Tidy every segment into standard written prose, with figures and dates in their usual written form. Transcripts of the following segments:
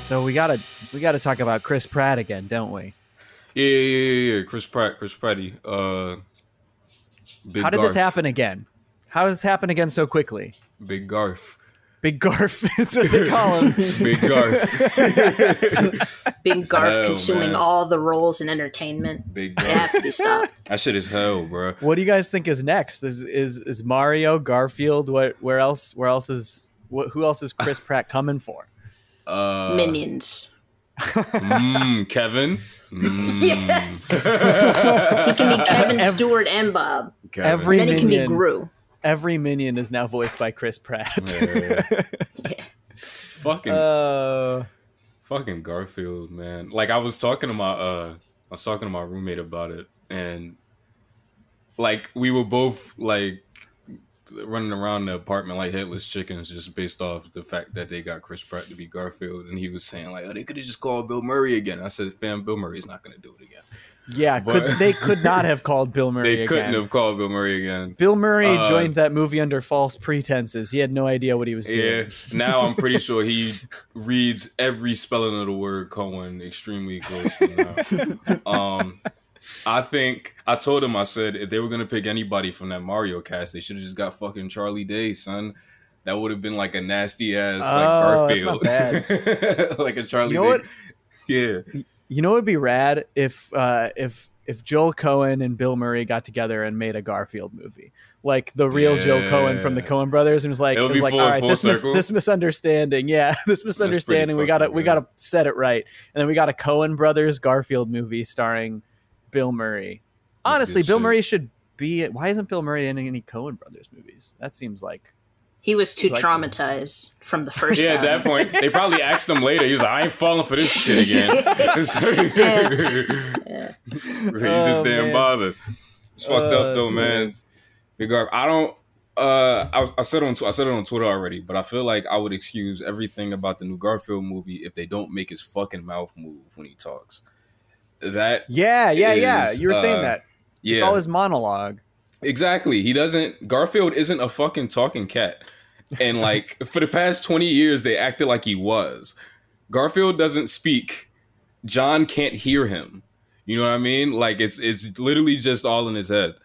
So we gotta talk about Chris Pratt again, don't we? Yeah. Chris Pratty. Big How did this Garf. happen again? How does this happen again so quickly? Big Garf. Big Garf, that's what they call him. Big Garf. Big Garf Hell, consuming man. all the roles in entertainment. Big It have Garf. to be stopped. That shit is hell, bro. What do you guys think is next? Is Mario, Garfield? Where else is who else is Chris Pratt coming for? Minions. Kevin. Yes. He can be Kevin Stewart and Bob. Kevin. Every And then he can be Minion. Gru. Every minion is now voiced by Chris Pratt. Yeah. Fucking Garfield, man. Like I was talking to my roommate about it, and like we were both like running around the apartment like headless chickens just based off the fact that they got Chris Pratt to be Garfield, and he was saying like, oh, they could have just called Bill Murray again. I said, fam, Bill Murray's not going to do it again. Yeah, they could not have called Bill Murray They again. couldn't have called Bill Murray again. Bill Murray joined that movie under false pretenses. He had no idea what he was doing. Yeah, now I'm pretty sure he reads every spelling of the word Cohen extremely closely now. I think I told him, I said, if they were gonna pick anybody from that Mario cast, they should have just got fucking Charlie Day, son. That would have been like a nasty ass like Garfield, that's not like a Charlie You know Day. Yeah, You know what would be rad if Joel Cohen and Bill Murray got together and made a Garfield movie, like the real Joe Cohen from the Coen Brothers, and was like, It would be all full right, this circle. misunderstanding, this misunderstanding, we fucking gotta set it right, and then we got a Coen Brothers Garfield movie starring Bill Murray. That's Honestly, good Bill shit. Murray should be. Why isn't Bill Murray in any Coen Brothers movies? That seems like. He was too Like- traumatized from the first yeah. At time. that point, they probably asked him later. He was like, I ain't falling for this shit again. Yeah. He just didn't man. bother. It's fucked up though, that's man. hilarious. Big Garf. I don't. I said it on Twitter already, but I feel like I would excuse everything about the new Garfield movie if they don't make his fucking mouth move when he talks. That Yeah. is, You were saying that. yeah, It's all his monologue. exactly. He doesn't. Garfield isn't a fucking talking cat, and like for the past 20 years, they acted like he was. Garfield doesn't speak. John can't hear him. You know what I mean? Like it's literally just all in his head.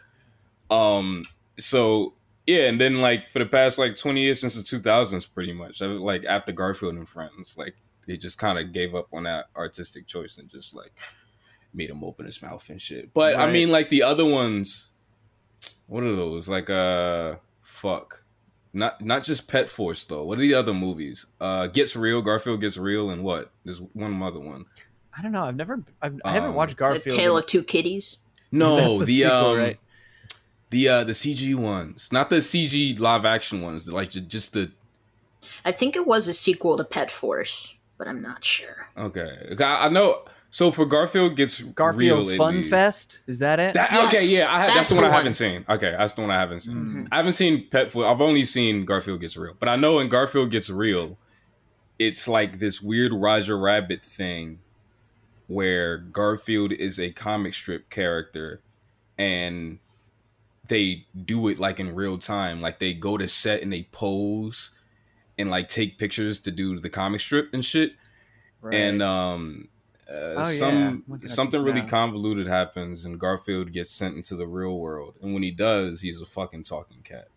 So yeah, and then like for the past like 20 years since the 2000s, pretty much, like after Garfield and Friends, like they just kind of gave up on that artistic choice and just like made him open his mouth and shit. But I Right. mean, like the other ones, what are those? Like fuck. Not just Pet Force though. What are the other movies? Gets Real, Garfield Gets Real, and what? There's one other one. I don't know. I haven't watched The Garfield. Tale of Two Kitties. No, That's the sequel, right? the CG ones, not the CG live action ones. Like just the I think it was a sequel to Pet Force, but I'm not sure. okay. I know. So for Garfield Gets Garfield's Real, Fun at least- Fest. Is that it? Yes, okay, yeah, that's that's the one the I one. haven't seen. Okay, that's the one I haven't seen. Mm-hmm. I haven't seen Pet Force. I've only seen Garfield Gets Real, but I know in Garfield Gets Real, it's like this weird Roger Rabbit thing where Garfield is a comic strip character and they do it like in real time. Like they go to set and they pose and like take pictures to do the comic strip and shit. Right. And yeah. Looking at something this really now. convoluted happens and Garfield gets sent into the real world. And when he does, he's a fucking talking cat.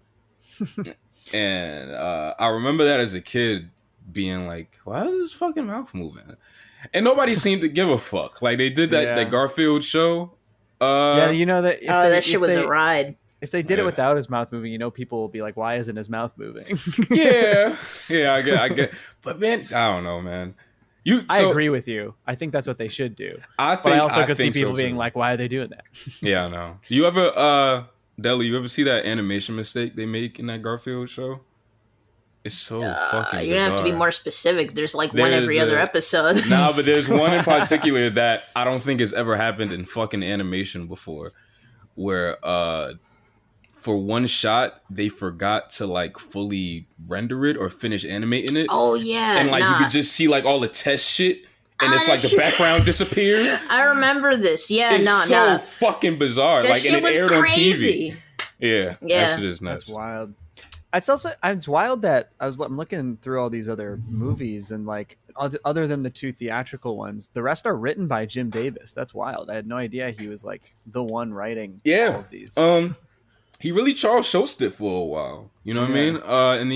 And I remember that as a kid being like, why is his fucking mouth moving? And nobody seemed to give a fuck. Like they did that Yeah. that Garfield show. Yeah, you know that. That shit was a ride. If they did Yeah. it without his mouth moving, people will be like, "Why isn't his mouth moving?" yeah, I get. But man, I don't know, man. I agree with you. I think that's what they should do. I think But I also could see think so, people being too. like, "Why are they doing that?" Yeah, I know. You ever, Deli? You ever see that animation mistake they make in that Garfield show? It's so fucking. You're gonna have to be bizarre. more specific. There's like one There's every other a- episode. Nah, but there's one in particular that I don't think has ever happened in fucking animation before, where for one shot they forgot to like fully render it or finish animating it, Oh yeah, and like nah. you could just see like all the test shit, and it's like that the shit- background disappears. I remember this. Yeah, It's no, so no. fucking bizarre. That Like, shit and it was aired crazy. on TV. Yeah, Yeah. that shit is nuts. That's wild. it's wild that I'm looking through all these other movies, and like other than the 2 theatrical ones, the rest are written by Jim Davis. That's wild. I had no idea he was like the one writing all of these. He really Charles Schultzed it for a while. You know what I mean? And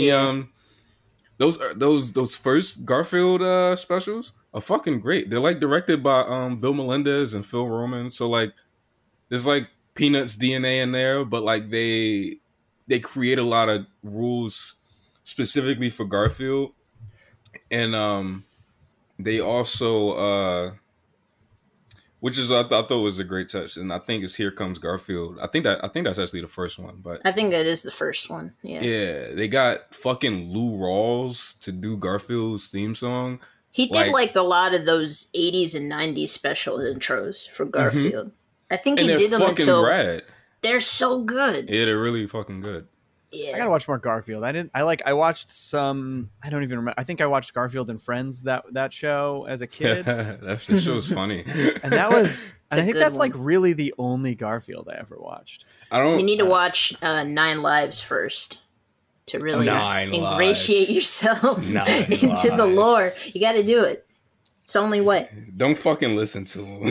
those first Garfield specials are fucking great. They're like directed by Bill Melendez and Phil Roman. So like there's like Peanuts DNA in there, but like they create a lot of rules specifically for Garfield. And they also which is I thought was a great touch, and I think it's Here Comes Garfield. I think that's actually the first one, but I think that is the first one. Yeah, they got fucking Lou Rawls to do Garfield's theme song. He did like a lot of those 80s and 90s special intros for Garfield. I think he did them until rad. They're so good. Yeah, they're really fucking good. Yeah. I gotta watch more Garfield. I watched some. I don't even remember. I think I watched Garfield and Friends that show as a kid. That show was funny, and that was. And I think that's like really the only Garfield I ever watched. You need to watch 9 Lives first to really ingratiate yourself into the lore. You got to do it. It's the only way. Don't fucking listen to him.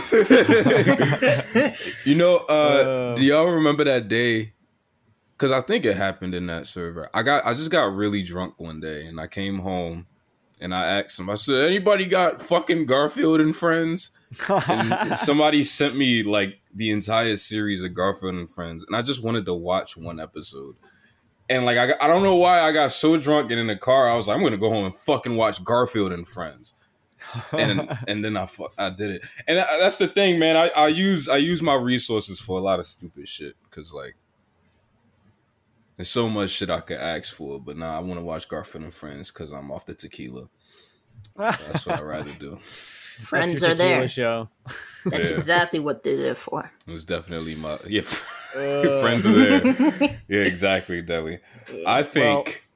Do y'all remember that day? Because I think it happened in that server. I just got really drunk one day, and I came home, and I asked him. I said, "Anybody got fucking Garfield and Friends?" And somebody sent me like the entire series of Garfield and Friends, and I just wanted to watch one episode. And like I don't know why I got so drunk, and in the car I was like, "I'm gonna go home and fucking watch Garfield and Friends." And then I did it. And that's the thing, man. I use my resources for a lot of stupid shit because like. There's so much shit I could ask for, but I want to watch Garfield and Friends because I'm off the tequila. That's what I'd rather do. Friends are there. Show. That's exactly what they're there for. It was definitely Friends are there. Yeah, exactly, Deli. I think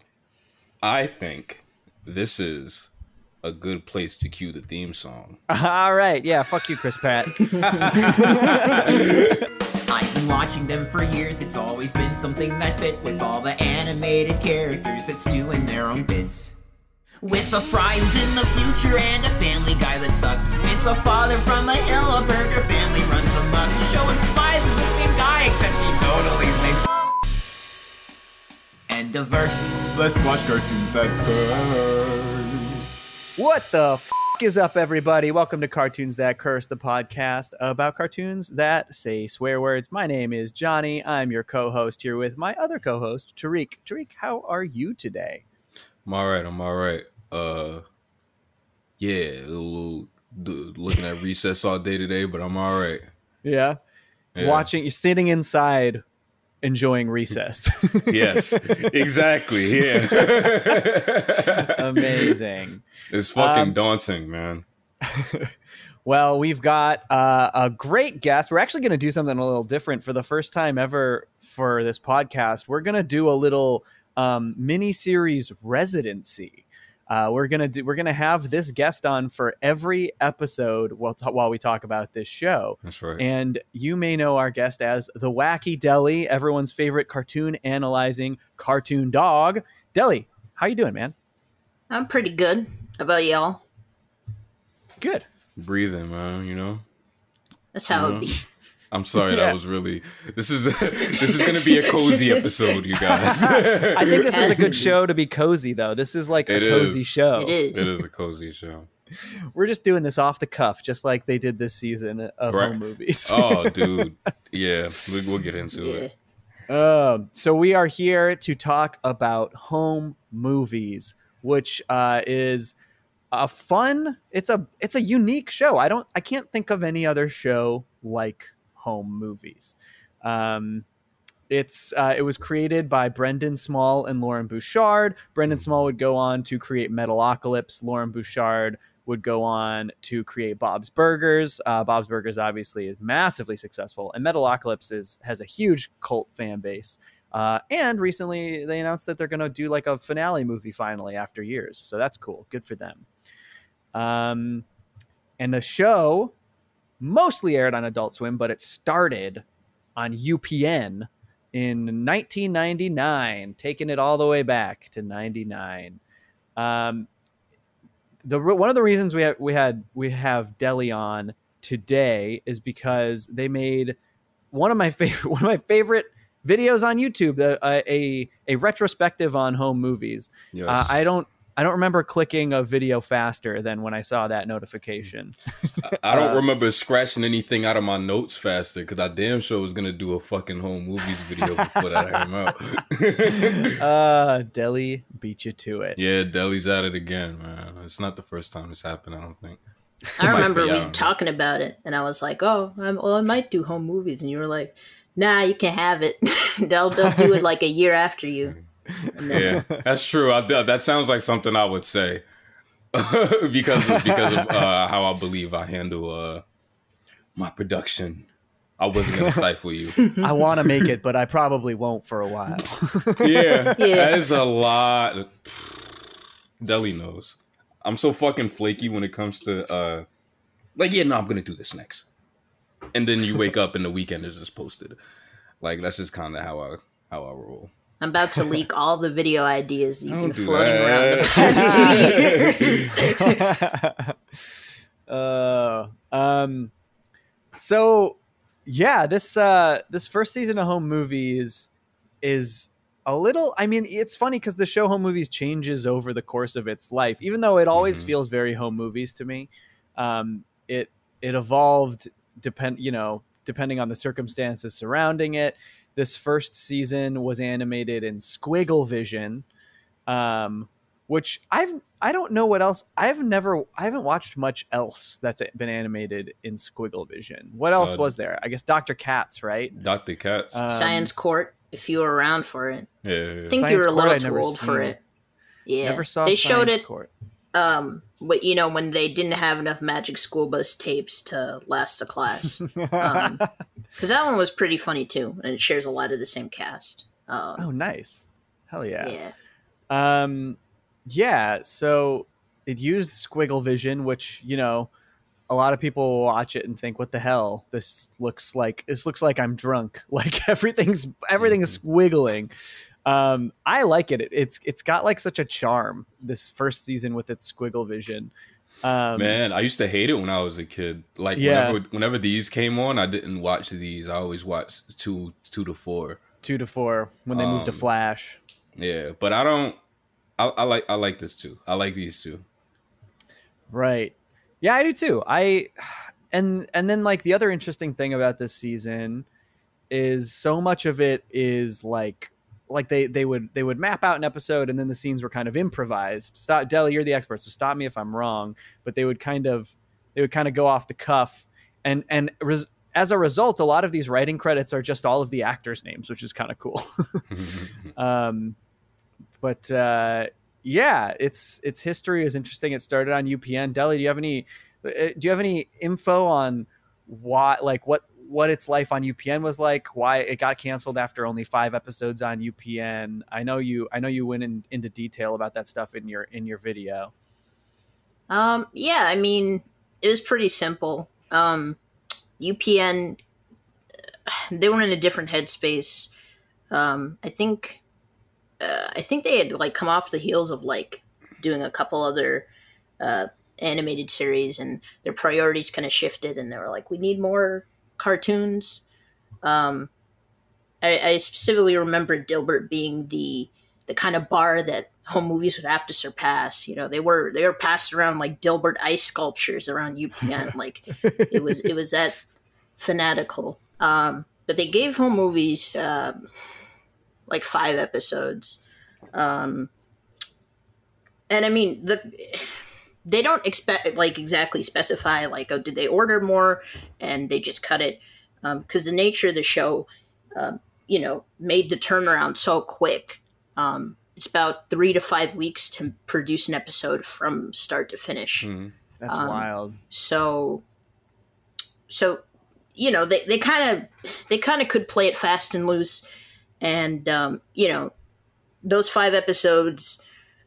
this is a good place to cue the theme song. All right, yeah, fuck you, Chris Pratt. I've been watching them for years, it's always been something that fit with all the animated characters that's doing their own bits. With a Fry who's in the future and a Family Guy that sucks. With a father from a Hillenburger family runs amok. The show inspires is the same guy except he totally say and diverse. Let's watch cartoons that curse. What the is up, everybody? Welcome to Cartoons That Curse, the podcast about cartoons that say swear words. My name is Johnny. I'm your co-host here with my other co-host, Tariq. Tariq, how are you today? I'm all right. Looking at Recess all day today, but I'm all right. Yeah. You're sitting inside enjoying Recess. Yes, exactly. Yeah. Amazing. It's fucking daunting, man. Well, we've got a great guest. We're actually going to do something a little different for the first time ever for this podcast. We're going to do a little mini-series residency. We're gonna have this guest on for every episode while we talk about this show. That's right. And you may know our guest as the Wacky Deli, everyone's favorite cartoon analyzing cartoon dog. Deli, how you doing, man? I'm pretty good. How about y'all? Good. Breathing, man. You know. That's how it be. I'm sorry, that was really. This is going to be a cozy episode, you guys. I think this is a good show to be cozy, though. This is like a cozy show. It is. It is a cozy show. We're just doing this off the cuff, just like they did this season of home movies. Oh, dude, yeah, we'll get into it. So we are here to talk about home movies, which is a fun. It's a unique show. I can't think of any other show like home movies. It was created by Brendan Small and Lauren Bouchard. Brendan Small would go on to create Metalocalypse. Lauren Bouchard would go on to create Bob's Burgers. Bob's Burgers obviously is massively successful, and Metalocalypse has a huge cult fan base. And recently they announced that they're going to do like a finale movie finally after years. So that's cool. Good for them. And the show mostly aired on Adult Swim, but it started on UPN in 1999, taking it all the way back to 99. One of the reasons we have Deli on today is because they made one of my favorite videos on YouTube, a retrospective on home movies. Yes. I don't remember clicking a video faster than when I saw that notification. I don't remember scratching anything out of my notes faster because I damn sure was gonna do a fucking home movies video before that came out. Deli beat you to it. Yeah, Deli's at it again, man. It's not the first time this happened, I don't think. I remember we talking about it, and I was like, "Oh, I might do home movies," and you were like, "Nah, you can have it. they'll do it like a year after you." Yeah, that's true. That sounds like something I would say because of how I believe I handle my production. I wasn't going to stifle you. I want to make it, but I probably won't for a while. Yeah, that is a lot. Deli knows. I'm so fucking flaky when it comes to I'm going to do this next. And then you wake up and the weekend is just posted. Like, that's just kind of how I roll. I'm about to leak all the video ideas you've been floating around the past 2 years. So yeah, this first season of Home Movies is a little, I mean, it's funny because the show Home Movies changes over the course of its life, even though it always feels very Home Movies to me. It evolved depending on the circumstances surrounding it. This first season was animated in Squiggle Vision, which I don't know what else. I haven't watched much else that's been animated in Squiggle Vision. What else was there? I guess Dr. Katz, right? Dr. Katz. Science Court, if you were around for it. Yeah. I think you were a little too old for it. Yeah. Never saw they Science showed it, Court. But when they didn't have enough Magic School Bus tapes to last a class. Because that one was pretty funny too, and it shares a lot of the same cast. Oh, nice. Hell yeah. Yeah. Yeah, so it used Squiggle Vision, which, a lot of people will watch it and think, what the hell? This looks like I'm drunk. Like everything's squiggling. I like it. It's got like such a charm, this first season with its Squiggle Vision. Man, I used to hate it when I was a kid. Like whenever these came on, I didn't watch these. I always watched 2 to 4. 2 to 4 when they moved to Flash. Yeah, but I like this too. I like these two. Right. Yeah, I do too. And then like the other interesting thing about this season is so much of it is like they would map out an episode and then the scenes were kind of improvised. Deli, you're the expert, so stop me if I'm wrong. But they would kind of go off the cuff, and as a result, a lot of these writing credits are just all of the actors' names, which is kind of cool. But its history is interesting. It started on UPN. Deli, do you have any info on why, like what its life on UPN was like, why it got canceled after only 5 episodes on UPN? I know you went into detail about that stuff in your video. Yeah, I mean, it was pretty simple. UPN, they were in a different headspace. I think they had like come off the heels of like doing a couple other animated series, and their priorities kind of shifted, and they were like, we need more cartoons. I specifically remember Dilbert being the kind of bar that home movies would have to surpass. They were passed around like Dilbert ice sculptures around UPN. Like it was that fanatical. But they gave home movies like 5 episodes. And I mean, they don't exactly specify like, oh, did they order more and they just cut it? Because the nature of the show, made the turnaround so quick. It's about 3 to 5 weeks to produce an episode from start to finish. That's wild. So they kind of could play it fast and loose, and those 5 episodes,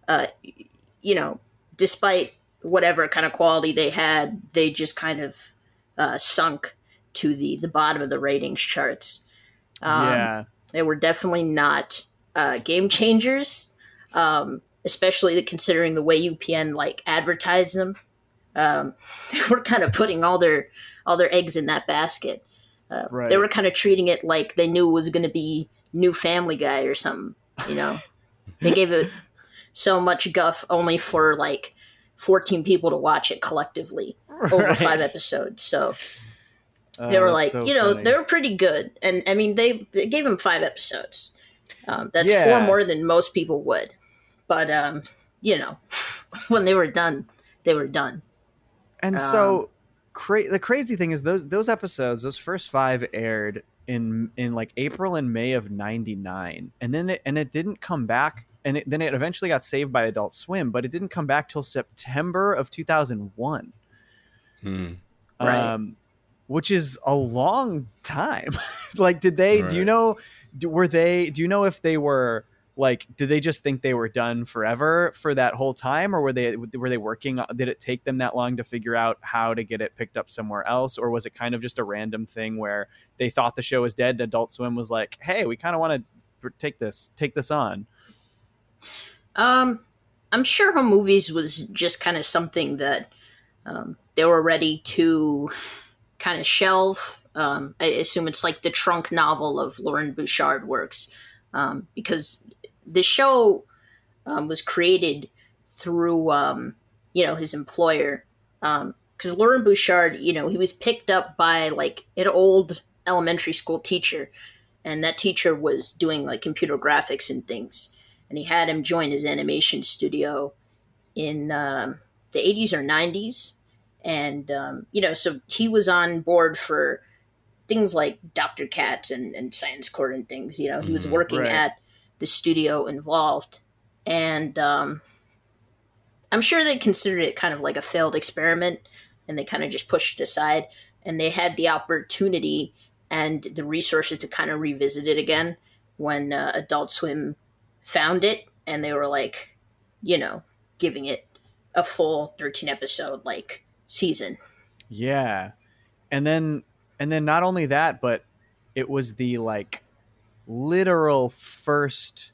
despite whatever kind of quality they had, they just kind of sunk to the bottom of the ratings charts. Yeah. They were definitely not game changers, especially considering the way UPN like advertised them. They were kind of putting all their eggs in that basket. Right. They were kind of treating it like they knew it was going to be new Family Guy or something. You know, they gave it so much guff only for like 14 people to watch it collectively over 5 episodes. So they were like, so you know, funny. they were pretty good. And I mean, they gave him 5 episodes. That's Yeah. 4 more than most people would. But, you know, when they were done, they were done. And so the crazy thing is those episodes, those first 5 aired in like April and May of 99. And then it didn't come back. And then it eventually got saved by Adult Swim, but it didn't come back till September of 2001. Right. Which is a long time. Like, did they, Right. do you know if they were like, did they just think they were done forever for that whole time? Or were they working, did it take them that long to figure out how to get it picked up somewhere else? Or was it kind of just a random thing where they thought the show was dead and Adult Swim was like, hey, we kind of want to take this on? I'm sure Home Movies was just kind of something that they were ready to kind of shelve. I assume it's like the trunk novel of Lauren Bouchard works, because the show was created through his employer, because Lauren Bouchard, he was picked up by like an old elementary school teacher, and that teacher was doing like computer graphics and things, and he had him join his animation studio in the 80s or 90s. And, so he was on board for things like Dr. Katz and Science Court and things. He was working Right. at the studio involved. And I'm sure they considered it kind of like a failed experiment, and they kind of just pushed it aside. And they had the opportunity and the resources to kind of revisit it again when Adult Swim found it, and they were like, giving it a full 13 episode like season. Yeah. And then not only that, but it was the like literal first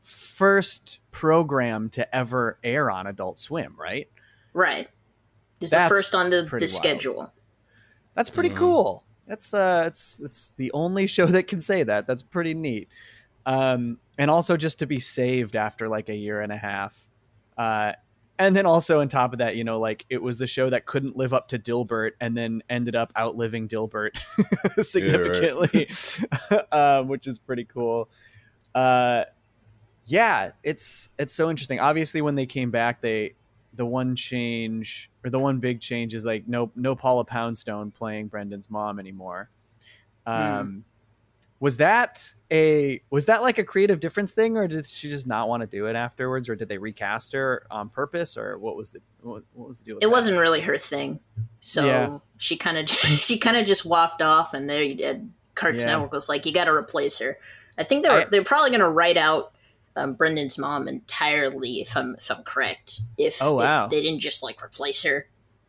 program to ever air on Adult Swim, right? Right. It's the That's first on the pretty wild. schedule. That's pretty cool. That's it's the only show that can say that. That's pretty neat. And also just to be saved after like a year and a half. And then also on top of that, like it was the show that couldn't live up to Dilbert and then ended up outliving Dilbert significantly, which is pretty cool. Yeah, it's so interesting. Obviously, when they came back, the one big change is like no Paula Poundstone playing Brendan's mom anymore. Was that like a creative difference thing, or did she just not want to do it afterwards, or did they recast her on purpose, or what was the deal with It that? wasn't really her thing, so Yeah. she kind of just walked off, and Cartoon Network was like, "You got to replace her." I think they're probably going to write out Brendan's mom entirely, if I'm correct. If they didn't just like replace her,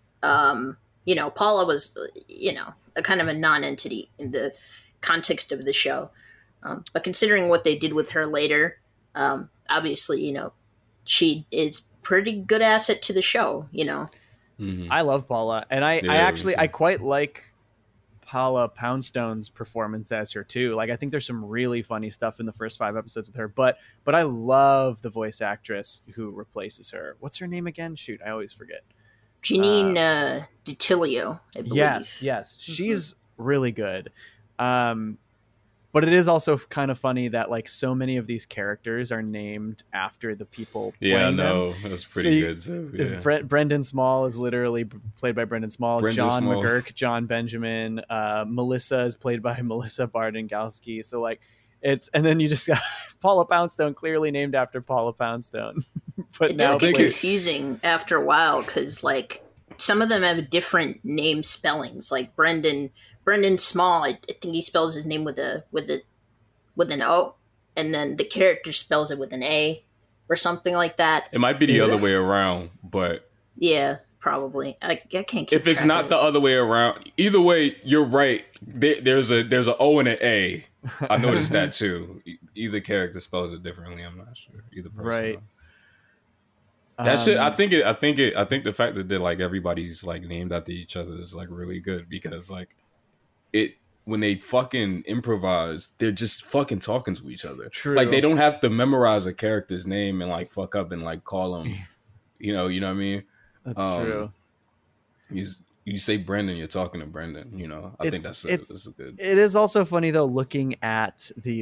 Paula was a kind of a non-entity in the context of the show, but considering what they did with her later, obviously she is pretty good asset to the show. I love Paula, and I actually me too. quite like Paula Poundstone's performance as her too. Like I think there's some really funny stuff in the first 5 episodes with her, but I love the voice actress who replaces her. What's her name again? Shoot, I always forget. Janine DiTilio, I believe. Yes, she's really good. But it is also kind of funny that like so many of these characters are named after the people playing them. That's pretty good too. Yeah. Brendan Small is literally played by Brendan Small. John Small. McGurk, John Benjamin. Melissa is played by Melissa Bardengalski. So like and then you just got Paula Poundstone, clearly named after Paula Poundstone. But It does now get confusing after a while, because like some of them have different name spellings. Like Brendan Small, I think he spells his name with an O, and then the character spells it with an A or something like that. It might be the other way around, but Yeah, probably. I can't keep If it's track not of the this. other way around, either way, you're right. There's a O and an A. I noticed that too. Either character spells it differently. I'm not sure. Either person. Right. That shit. I think the fact that they're like everybody's like named after each other is like really good because like it when they fucking improvise, they're just fucking talking to each other. True. Like they don't have to memorize a character's name and like fuck up and like call them. You know what I mean? That's true. You say Brendan, you're talking to Brendan. You know, I think that's good. It is also funny though, looking at the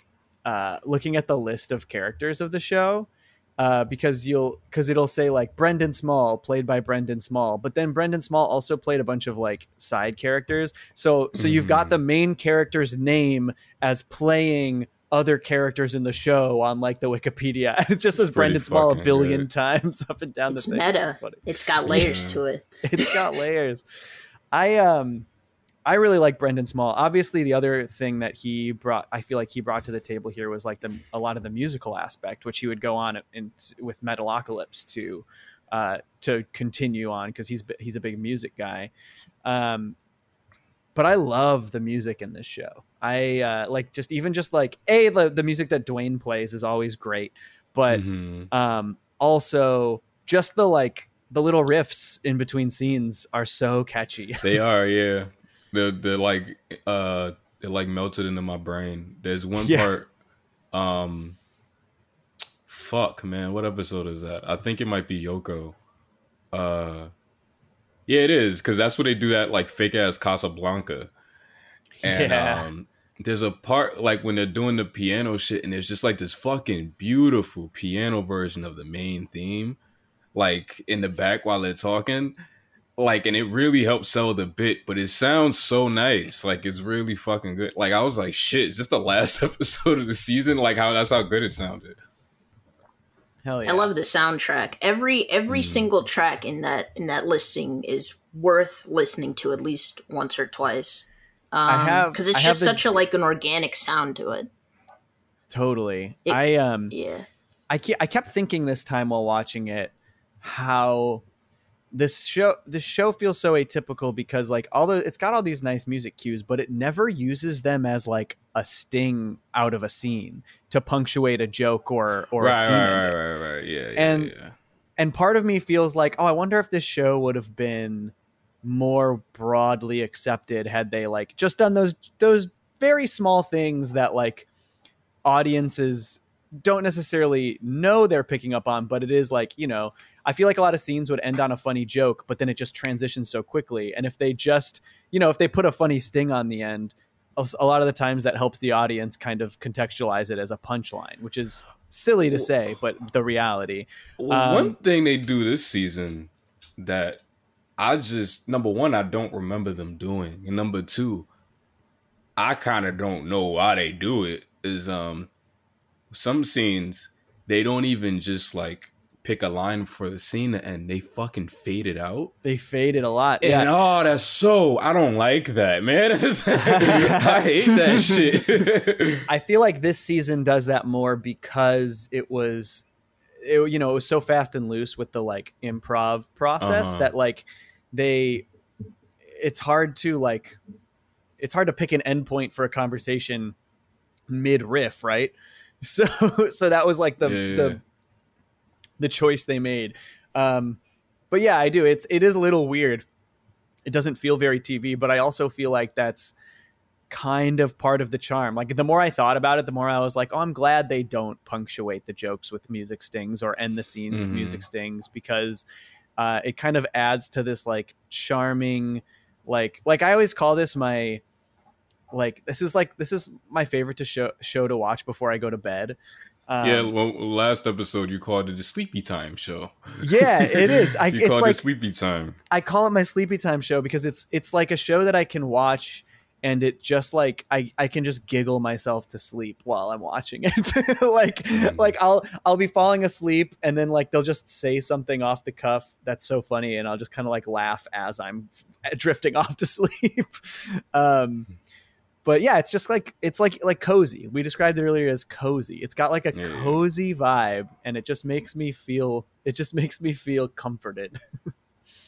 list of characters of the show, because it'll say like Brendan Small played by Brendan Small, but then Brendan Small also played a bunch of like side characters. So you've got the main character's name as playing other characters in the show on like the Wikipedia. It just says Brendan Small a billion times up and down It's the thing. meta. It's got layers to it. It's got layers. I really like Brendan Small. Obviously, the other thing that I feel like he brought to the table here was like a lot of the musical aspect, which he would go on with Metalocalypse to continue on because he's a big music guy. But I love the music in this show. I like the music that Dwayne plays is always great, but also just the little riffs in between scenes are so catchy. They are, yeah. They're like melted into my brain. There's one part. Fuck, man, what episode is that? I think it might be Yoko. Yeah, it is because that's where they do that like fake ass Casablanca. And there's a part like when they're doing the piano shit, and there's just like this fucking beautiful piano version of the main theme, like in the back while they're talking. Like, and it really helps sell the bit, but it sounds so nice. Like, it's really fucking good. Like, I was like, shit, is this the last episode of the season? Like, that's how good it sounded. Hell yeah. I love the soundtrack. Every single track in that listing is worth listening to at least once or twice. Because it's just such an organic sound to it. Totally. I kept thinking this time while watching it how this show feels so atypical because like although it's got all these nice music cues, but it never uses them as like a sting out of a scene to punctuate a joke or a scene. Right. Yeah. And part of me feels like, I wonder if this show would have been more broadly accepted had they like just done those very small things that like audiences don't necessarily know they're picking up on, but it is like, I feel like a lot of scenes would end on a funny joke, but then it just transitions so quickly. And if they just, if they put a funny sting on the end, a lot of the times that helps the audience kind of contextualize it as a punchline, which is silly to say, but the reality. One thing they do this season that number one, I don't remember them doing. And number two, I kind of don't know why they do it is, some scenes, they don't even just like pick a line for the scene to end. They fucking fade it out. They fade it a lot. And I don't like that, man. I hate that shit. I feel like this season does that more because it was so fast and loose with the like improv process that like it's hard to pick an endpoint for a conversation mid riff, right? So that was like the choice they made. But yeah, I do. It is a little weird. It doesn't feel very TV, but I also feel like that's kind of part of the charm. Like the more I thought about it, the more I was like, I'm glad they don't punctuate the jokes with music stings or end the scenes with music stings, because it kind of adds to this like charming, like I always call this my, this is my favorite show to watch before I go to bed. Last episode you called it a sleepy time show. Yeah, it is. You called it sleepy time. I call it my sleepy time show because it's like a show that I can watch and it just like I can just giggle myself to sleep while I'm watching it. like I'll be falling asleep and then like they'll just say something off the cuff that's so funny and I'll just kind of like laugh as I'm drifting off to sleep. But yeah, it's just like cozy. We described it earlier as cozy. It's got like a cozy vibe, and it just makes me feel comforted.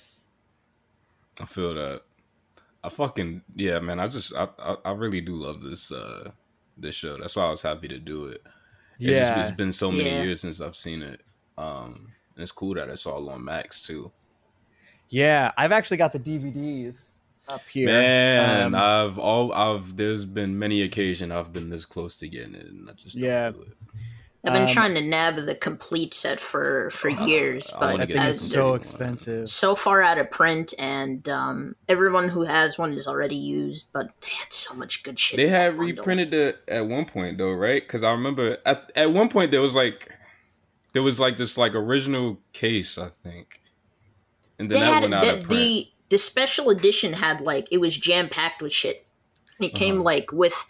I feel that. I fucking yeah, man. I really do love this show. That's why I was happy to do it. It's Yeah. been so many Yeah. years since I've seen it. And it's cool that it's all on Max too. Yeah, I've actually got the DVDs up here. Man, I've there's been many occasions I've been this close to getting it, and I just don't do it. I've been trying to nab the complete set for years, but that thing is so expensive. So far out of print, and everyone who has one is already used. But they had so much good shit. They had reprinted it at one point though, right? Because I remember at one point there was like this like original case, I think, and then that went out of print. The special edition had like it was jam packed with shit. It came like with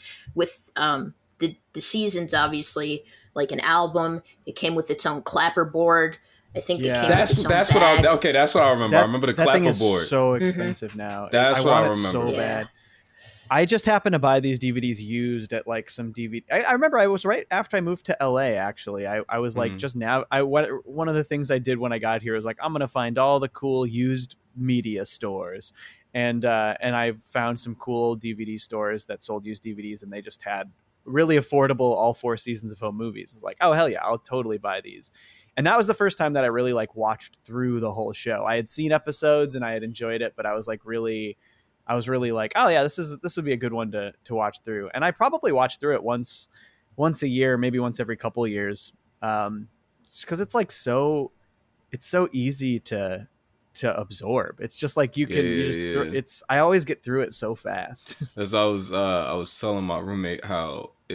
the seasons, obviously. Like an album, it came with its own clapper board. I think it came with its own that's bag. that's what I remember. I remember the clapper thing is board. So expensive now. That's what I remember. It so bad. I just happened to buy these DVDs used at like some DVD. I remember I was right after I moved to LA. Actually, I was like just now. One of the things I did when I got here was like I'm gonna find all the cool used media stores, and I found some cool DVD stores that sold used DVDs, and they just had really affordable all 4 seasons of home movies. I was like, oh hell yeah, I'll totally buy these. And that was the first time that I really like watched through the whole show. I had seen episodes and I had enjoyed it, but I was really like, oh yeah, this would be a good one to watch through. And I probably watched through it once a year, maybe once every couple of years, just because it's like it's so easy to absorb. It's just like you can I always get through it so fast. As I was telling my roommate how it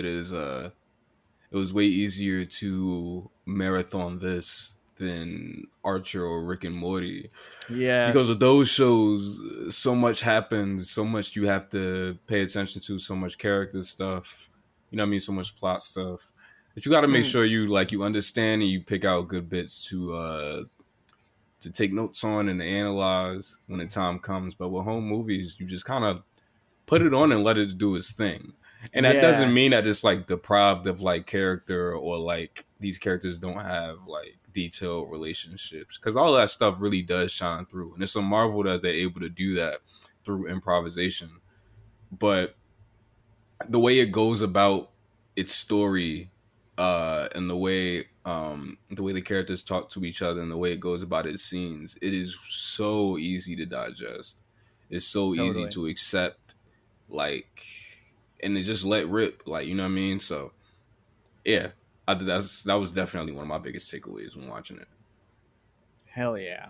was way easier to marathon this than Archer or Rick and Morty. Yeah. Because with those shows, so much happens, so much you have to pay attention to, so much character stuff, you know what I mean, so much plot stuff. But you got to make sure you understand and you pick out good bits to take notes on and to analyze when the time comes. But with home movies, you just kind of put it on and let it do its thing. And that doesn't mean that it's like deprived of like character or like these characters don't have like detailed relationships, because all that stuff really does shine through. And it's a marvel that they're able to do that through improvisation. But the way it goes about its story, and the way the characters talk to each other and the way it goes about its scenes, it is so easy to digest. It's so easy to accept, like, and to just let rip, like, you know what I mean? So, yeah, that was definitely one of my biggest takeaways when watching it. Hell yeah.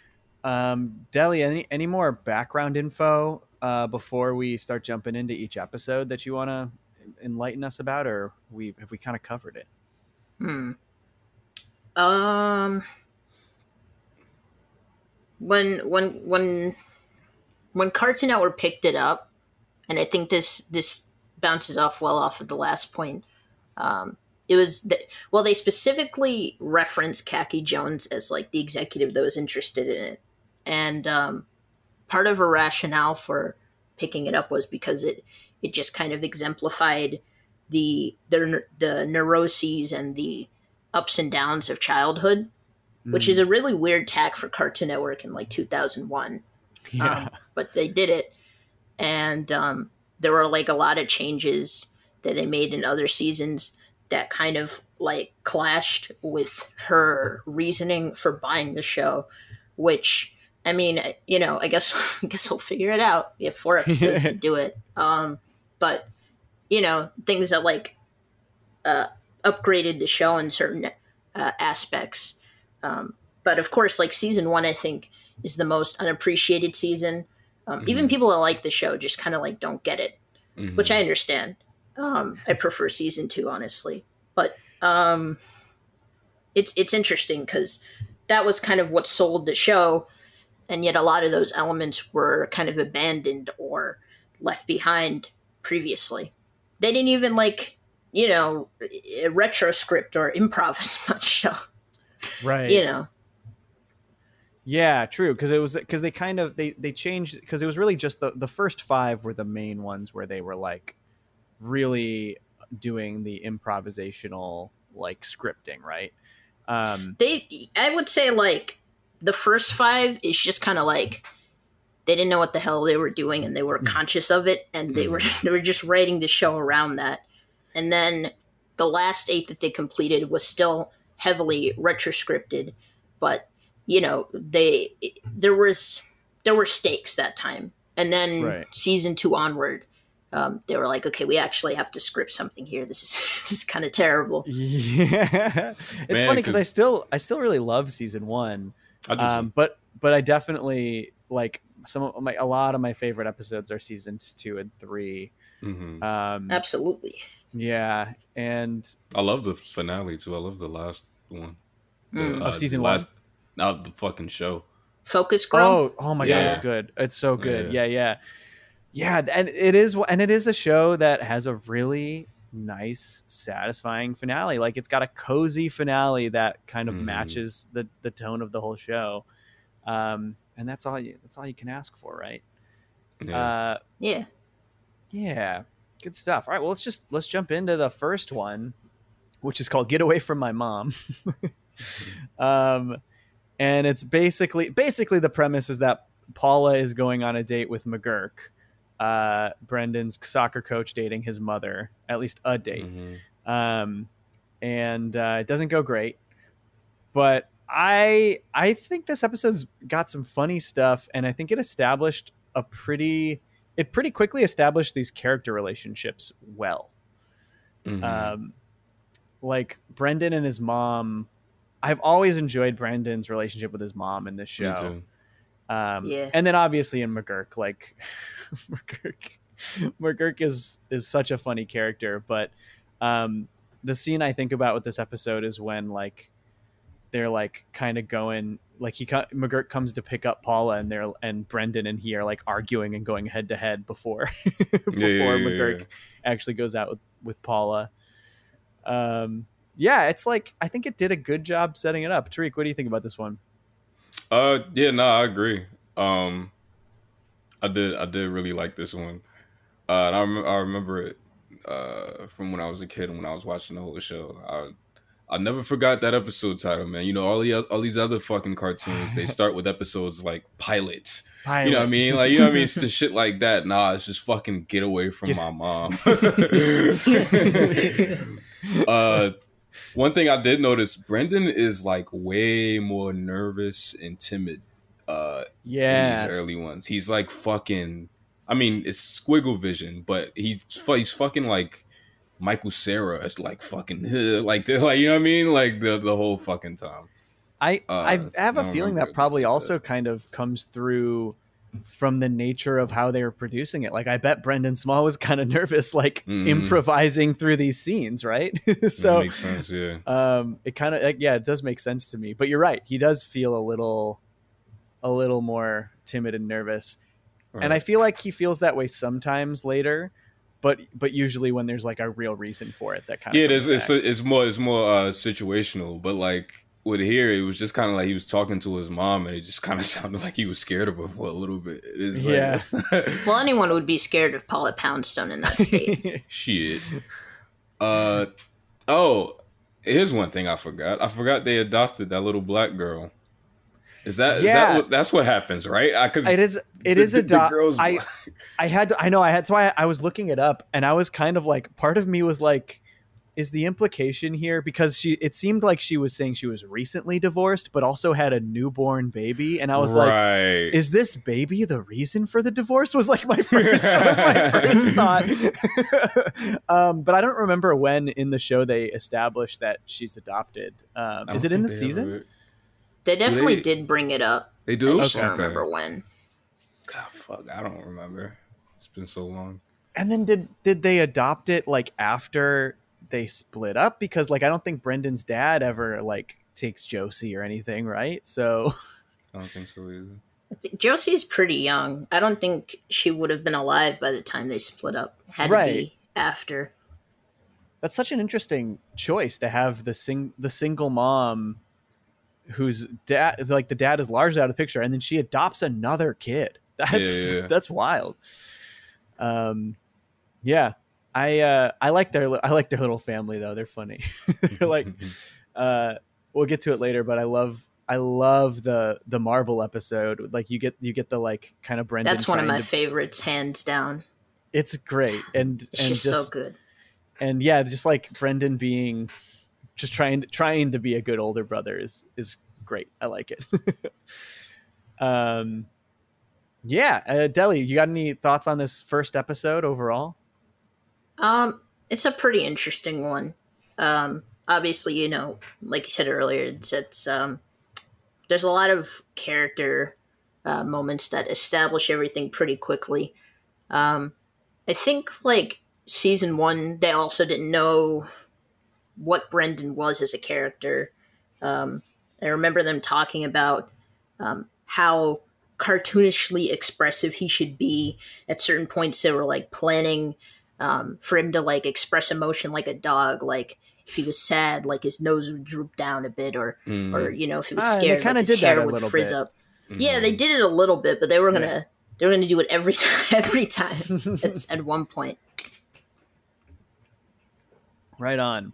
Deli, any more background info before we start jumping into each episode that you want to enlighten us about, or have we kind of covered it? When Cartoon Network picked it up, and I think this bounces off of the last point. It was they specifically referenced Khaki Jones as like the executive that was interested in it, and part of a rationale for picking it up was because it just kind of exemplified the neuroses and the ups and downs of childhood, which is a really weird tack for Cartoon Network in like 2001. But they did it, and there were like a lot of changes that they made in other seasons that kind of like clashed with her reasoning for buying the show, which, I mean, you know, I guess we'll figure it out. We have 4 episodes to do it. But, you know, things that like upgraded the show in certain aspects. But of course, like season 1, I think, is the most unappreciated season. Even people that like the show just kind of like don't get it, which I understand. I prefer season 2, honestly, but it's interesting because that was kind of what sold the show, and yet a lot of those elements were kind of abandoned or left behind previously. They didn't even like, you know, retro script or improv as much, so right, you know. Yeah, true. Because they kind of they changed, because it was really just the first 5 were the main ones where they were like really doing the improvisational like scripting, right? I would say like the first 5 is just kind of like they didn't know what the hell they were doing, and they were conscious of it, and they were they were just writing the show around that. And then the last 8 that they completed was still heavily retroscripted, but you know, there were stakes that time. And then Right. season 2 onward, they were like, okay, we actually have to script something here. This is kind of terrible. Yeah, it's Man, funny because I still really love season 1, I do too. but I definitely like a lot of my favorite episodes are seasons 2 and 3. Mhm. Absolutely. Yeah, and I love the finale too. I love the last one. The, Of season the one? last, not the fucking show. Focus Grow. oh my Yeah. god, it's good. It's so good. Yeah. Yeah, and it is a show that has a really nice, satisfying finale. Like it's got a cozy finale that kind of matches the tone of the whole show. And that's all you can ask for, right? Yeah. Yeah. Yeah, good stuff. All right, well let's jump into the first one, which is called "Get Away from My Mom." And it's basically the premise is that Paula is going on a date with McGurk, Brendan's soccer coach, dating his mother, at least a date. And it doesn't go great, but I think this episode's got some funny stuff, and I think it pretty quickly established these character relationships well. Like Brendan and his mom, I've always enjoyed Brendan's relationship with his mom in this show. Me too. Yeah. And then obviously in McGurk, like McGurk is such a funny character, but the scene I think about with this episode is when like they're like kind of going like McGurk comes to pick up Paula, and Brendan and he are like arguing and going head to head before McGurk actually goes out with Paula. It's like I think it did a good job setting it up. Tariq, what do you think about this one? I agree. I did really like this one. And I remember it from when I was a kid and when I was watching the whole show. I never forgot that episode title, man. You know, all these other fucking cartoons, they start with episodes like pilots. You know what I mean? Like, you know what I mean? It's just shit like that. Nah, it's just fucking get away from my mom. One thing I did notice, Brendan is like way more nervous and timid in these early ones. He's like fucking, I mean, it's squiggle vision, but he's fucking like Michael Cera. It's like fucking like you know what I mean? Like the whole fucking time. I have a feeling that probably also kind of comes through from the nature of how they were producing it. Like I bet Brendan Small was kind of nervous, like improvising through these scenes, right? So that makes sense, yeah. It kind of it does make sense to me. But you're right, he does feel a little more timid and nervous, right. And I feel like he feels that way sometimes later, but usually when there's like a real reason for it, that kind of it's more situational. But like with here, it was just kind of like he was talking to his mom, and it just kind of sounded like he was scared of her for a little bit. It is Well, anyone would be scared of Paula Poundstone in that state. Shit. Here's one thing I forgot. I forgot they adopted that little black girl. That's what happens, right? It is adopted. That's why I was looking it up, and I was kind of like, part of me was like, is the implication here, because it seemed like she was saying she was recently divorced but also had a newborn baby, and I was like, is this baby the reason for the divorce? Was like my first thought. But I don't remember when in the show they established that she's adopted. Is it in the season? They definitely did bring it up. They do? I just don't remember when. God, fuck, I don't remember. It's been so long. And then did they adopt it like after they split up? Because like I don't think Brendan's dad ever like takes Josie or anything, right? So I don't think so either. Josie's pretty young. I don't think she would have been alive by the time they split up. Had to be after. That's such an interesting choice to have the single mom whose dad, like the dad is largely out of the picture, and then she adopts another kid. That's wild. I like their little family though. They're funny. They're like, we'll get to it later, but I love I love the marble episode. Like you get the like kind of Brendan. That's one of my favorites, hands down. It's great, and it's just so good. And yeah, just like Brendan being just trying to be a good older brother is great. I like it. Deli, you got any thoughts on this first episode overall? It's a pretty interesting one. Obviously, you know, like you said earlier, it's there's a lot of character moments that establish everything pretty quickly. I think like season 1, they also didn't know what Brendan was as a character. I remember them talking about how cartoonishly expressive he should be. At certain points, they were like planning for him to like express emotion like a dog, like if he was sad, like his nose would droop down a bit, or you know, if he was scared, like his hair would frizz up. Yeah, they did it a little bit, but they were gonna do it every time at one point. Right on.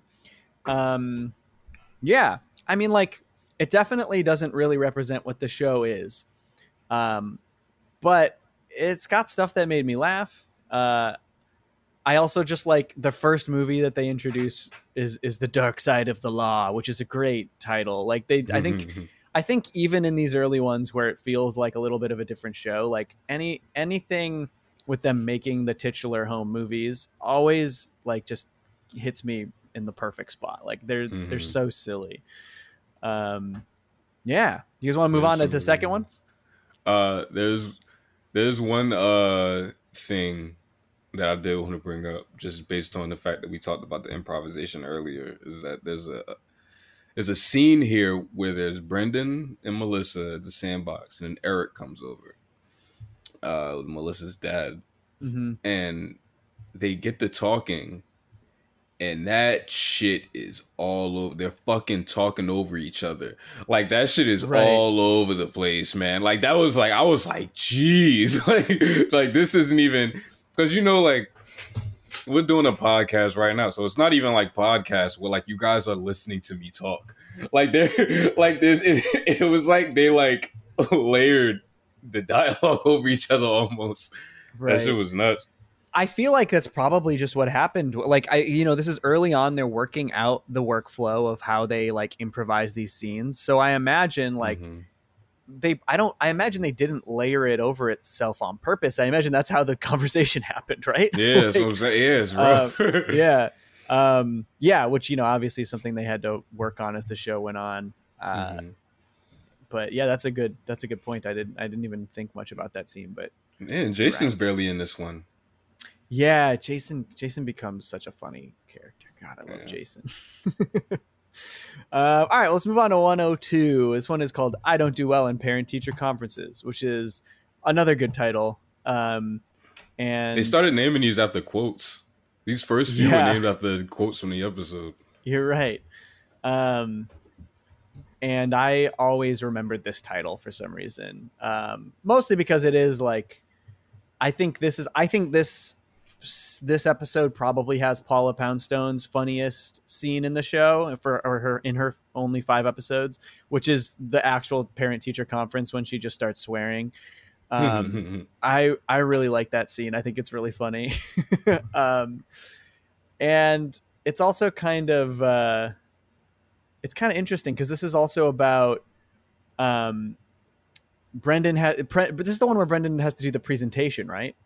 Yeah, I mean, like, it definitely doesn't really represent what the show is, but it's got stuff that made me laugh. I also just like the first movie that they introduce is The Dark Side of the Law, which is a great title. Like I think even in these early ones where it feels like a little bit of a different show, like anything with them making the titular home movies always like just hits me in the perfect spot. Like they're so silly. Yeah. You guys want to move on to the second one? There's one thing that I did want to bring up, just based on the fact that we talked about the improvisation earlier, is that there's a scene here where there's Brendan and Melissa at the sandbox, and Eric comes over, Melissa's dad, and they get to talking, and that shit is all over. They're fucking talking over each other. Like, that shit is all over the place, man. Like, that was like, I was like, geez, like this isn't even. Because, you know, like, we're doing a podcast right now, so it's not even like podcast where like you guys are listening to me talk. Like, they're like this. It was like they like layered the dialogue over each other almost. Right. That shit was nuts. I feel like that's probably just what happened. Like, this is early on. They're working out the workflow of how they like improvise these scenes. So I imagine like. I imagine they didn't layer it over itself on purpose. I imagine that's how the conversation happened, right? Yeah, like, so it's rough. Which, you know, obviously is something they had to work on as the show went on. But yeah, that's a good point. I didn't even think much about that scene, but man, Jason's barely in this one. Yeah, Jason becomes such a funny character. God, I love Jason. All right, let's move on to 102. This one is called I Don't Do Well in Parent-Teacher Conferences, which is another good title. And they started naming these after quotes. These first few were named after quotes from the episode. You're right. And I always remembered this title for some reason. Mostly because it is like, I think this episode probably has Paula Poundstone's funniest scene in the show in her only 5 episodes, which is the actual parent-teacher conference when she just starts swearing. I really like that scene. I think it's really funny. And it's also kind of interesting because this is also about Brendan but this is the one where Brendan has to do the presentation, right?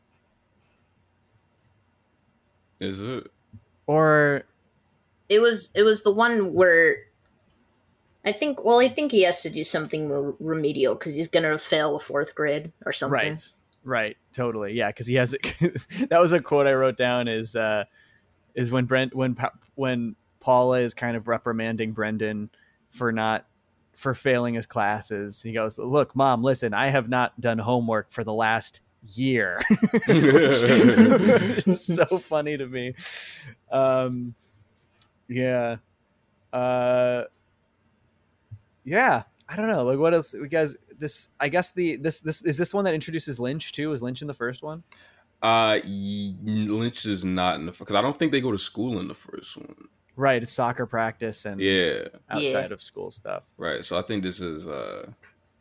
Is it? Or it was the one where I think he has to do something remedial because he's gonna fail the 4th grade or something. Right, totally, yeah. Because he has that was a quote I wrote down is when Paula is kind of reprimanding Brendan for failing his classes. He goes, "Look, Mom, listen, I have not done homework for the last year," which is so funny to me. I don't know, like, what else we guys, this, I guess this is this one that introduces Lynch too. Is Lynch in the first one? Lynch is not in the, because I don't think they go to school in the first one. Right, it's soccer practice and outside of school stuff. Right. So I think this is the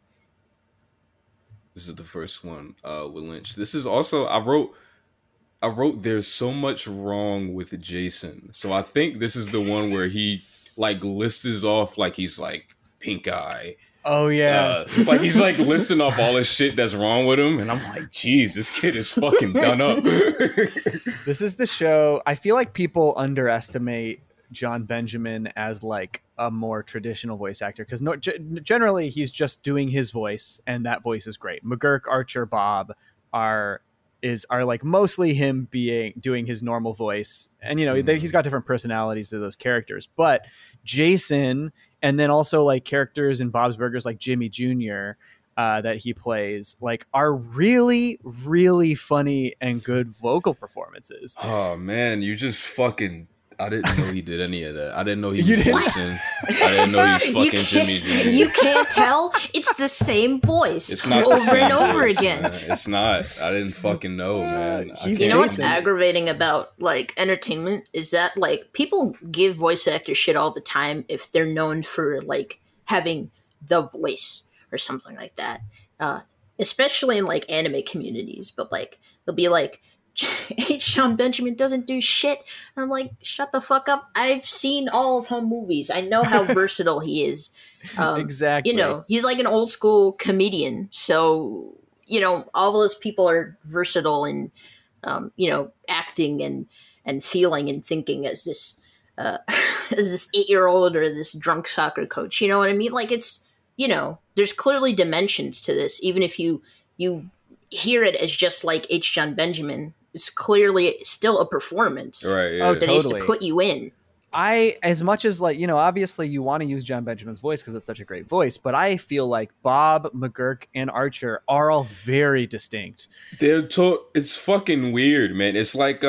first one with Lynch. This is also I wrote there's so much wrong with Jason. So I think this is the one where he like lists off like he's like pink eye. Oh yeah. Like he's like listing off all this shit that's wrong with him, and I'm like, geez, this kid is fucking done up. This is the show. I feel like people underestimate John Benjamin as like a more traditional voice actor because generally he's just doing his voice and that voice is great. McGurk, Archer, Bob are like mostly him doing his normal voice, and he's got different personalities to those characters. But Jason, and then also like characters in Bob's Burgers like Jimmy Jr. That he plays, like, are really, really funny and good vocal performances. Oh man, you just fucking. I didn't know he did any of that. I didn't know he was Jason. I didn't know he's fucking Jimmy Jr. You can't tell? It's the same voice. It's not over the same and over voice, again. Man. It's not. I didn't fucking know, man. You know what's aggravating about like entertainment is that like people give voice actors shit all the time if they're known for like having the voice or something like that. Especially in like anime communities, but like they'll be like, H. John Benjamin doesn't do shit. And I'm like, shut the fuck up. I've seen all of home movies. I know how versatile he is. Exactly. He's like an old school comedian. So, all those people are versatile in, acting and feeling and thinking as this 8-year-old or this drunk soccer coach. You know what I mean? Like it's, there's clearly dimensions to this. Even if you hear it as just like H. John Benjamin, it's clearly still a performance. Right. Yeah. That is to put you in. As much as like, obviously you want to use John Benjamin's voice because it's such a great voice, but I feel like Bob, McGurk, and Archer are all very distinct. It's fucking weird, man. It's like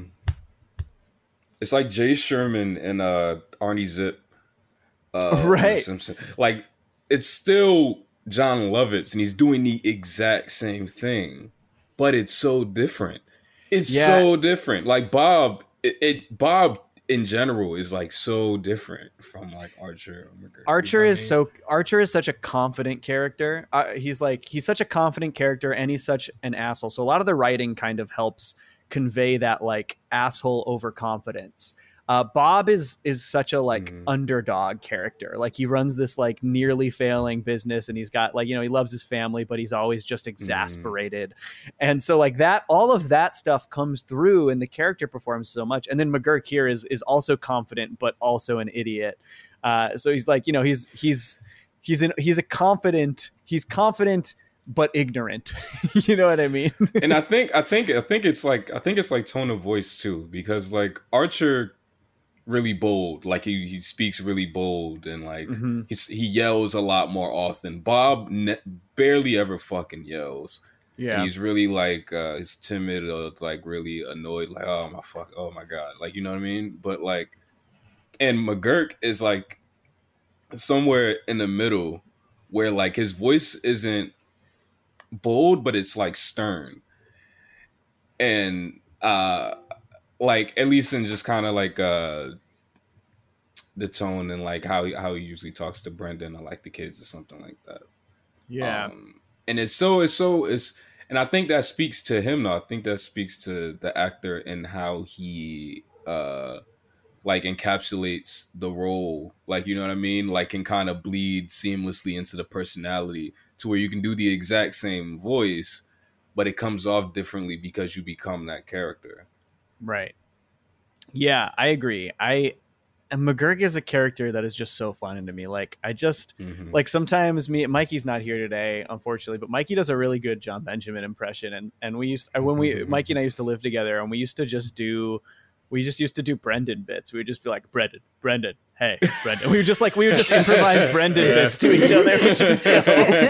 Jay Sherman and Arnie Zip. Right. Simpson. Like it's still John Lovitz and he's doing the exact same thing, but it's so different. It's so different. Like Bob, Bob in general is like so different from like Archer. Archer is such a confident character. He's such a confident character, and he's such an asshole. So a lot of the writing kind of helps convey that like asshole overconfidence. Bob is such a like underdog character. Like he runs this like nearly failing business, and he's got like, he loves his family, but he's always just exasperated. And so like that, all of that stuff comes through, and the character performs so much. And then McGurk here is also confident, but also an idiot. So he's like, he's confident, but ignorant. You know what I mean? And I think it's like tone of voice too, because like Archer really bold, like he speaks really bold, and like he yells a lot more often. Bob barely ever fucking yells. Yeah, and he's really like he's timid or like really annoyed, like oh my god, like you know what I mean. But like, and McGurk is like somewhere in the middle, where like his voice isn't bold, but it's like stern, and like at least in just kind of like the tone and like how he usually talks to Brendan or like the kids or something like that. Yeah. And it's and I think that speaks to him though. I think that speaks to the actor and how he like encapsulates the role, like you know what I mean, like can kind of bleed seamlessly into the personality to where you can do the exact same voice, but it comes off differently because you become that character. Right. Yeah, I agree. And McGurk is a character that is just so fun to me. Like I just like sometimes Mikey's not here today, unfortunately, but Mikey does a really good John Benjamin impression. And we used Mikey and I used to live together, and we used to just do Brendan bits. We would just be like, Brendan, hey, Brendan. We would just improvise Brendan bits to each other, which was so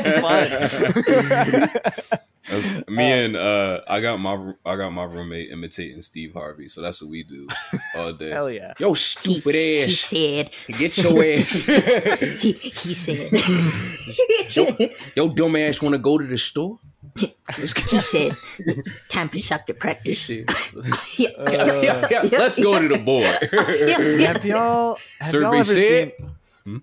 fun. I got my roommate imitating Steve Harvey, so that's what we do all day. Hell yeah! Yo, stupid ass. He said, "Get your ass." he said, yo, dumb ass want to go to the store? He said, "Time for soccer practice." Yeah. Let's go to the board. Have y'all Survey ever said. seen?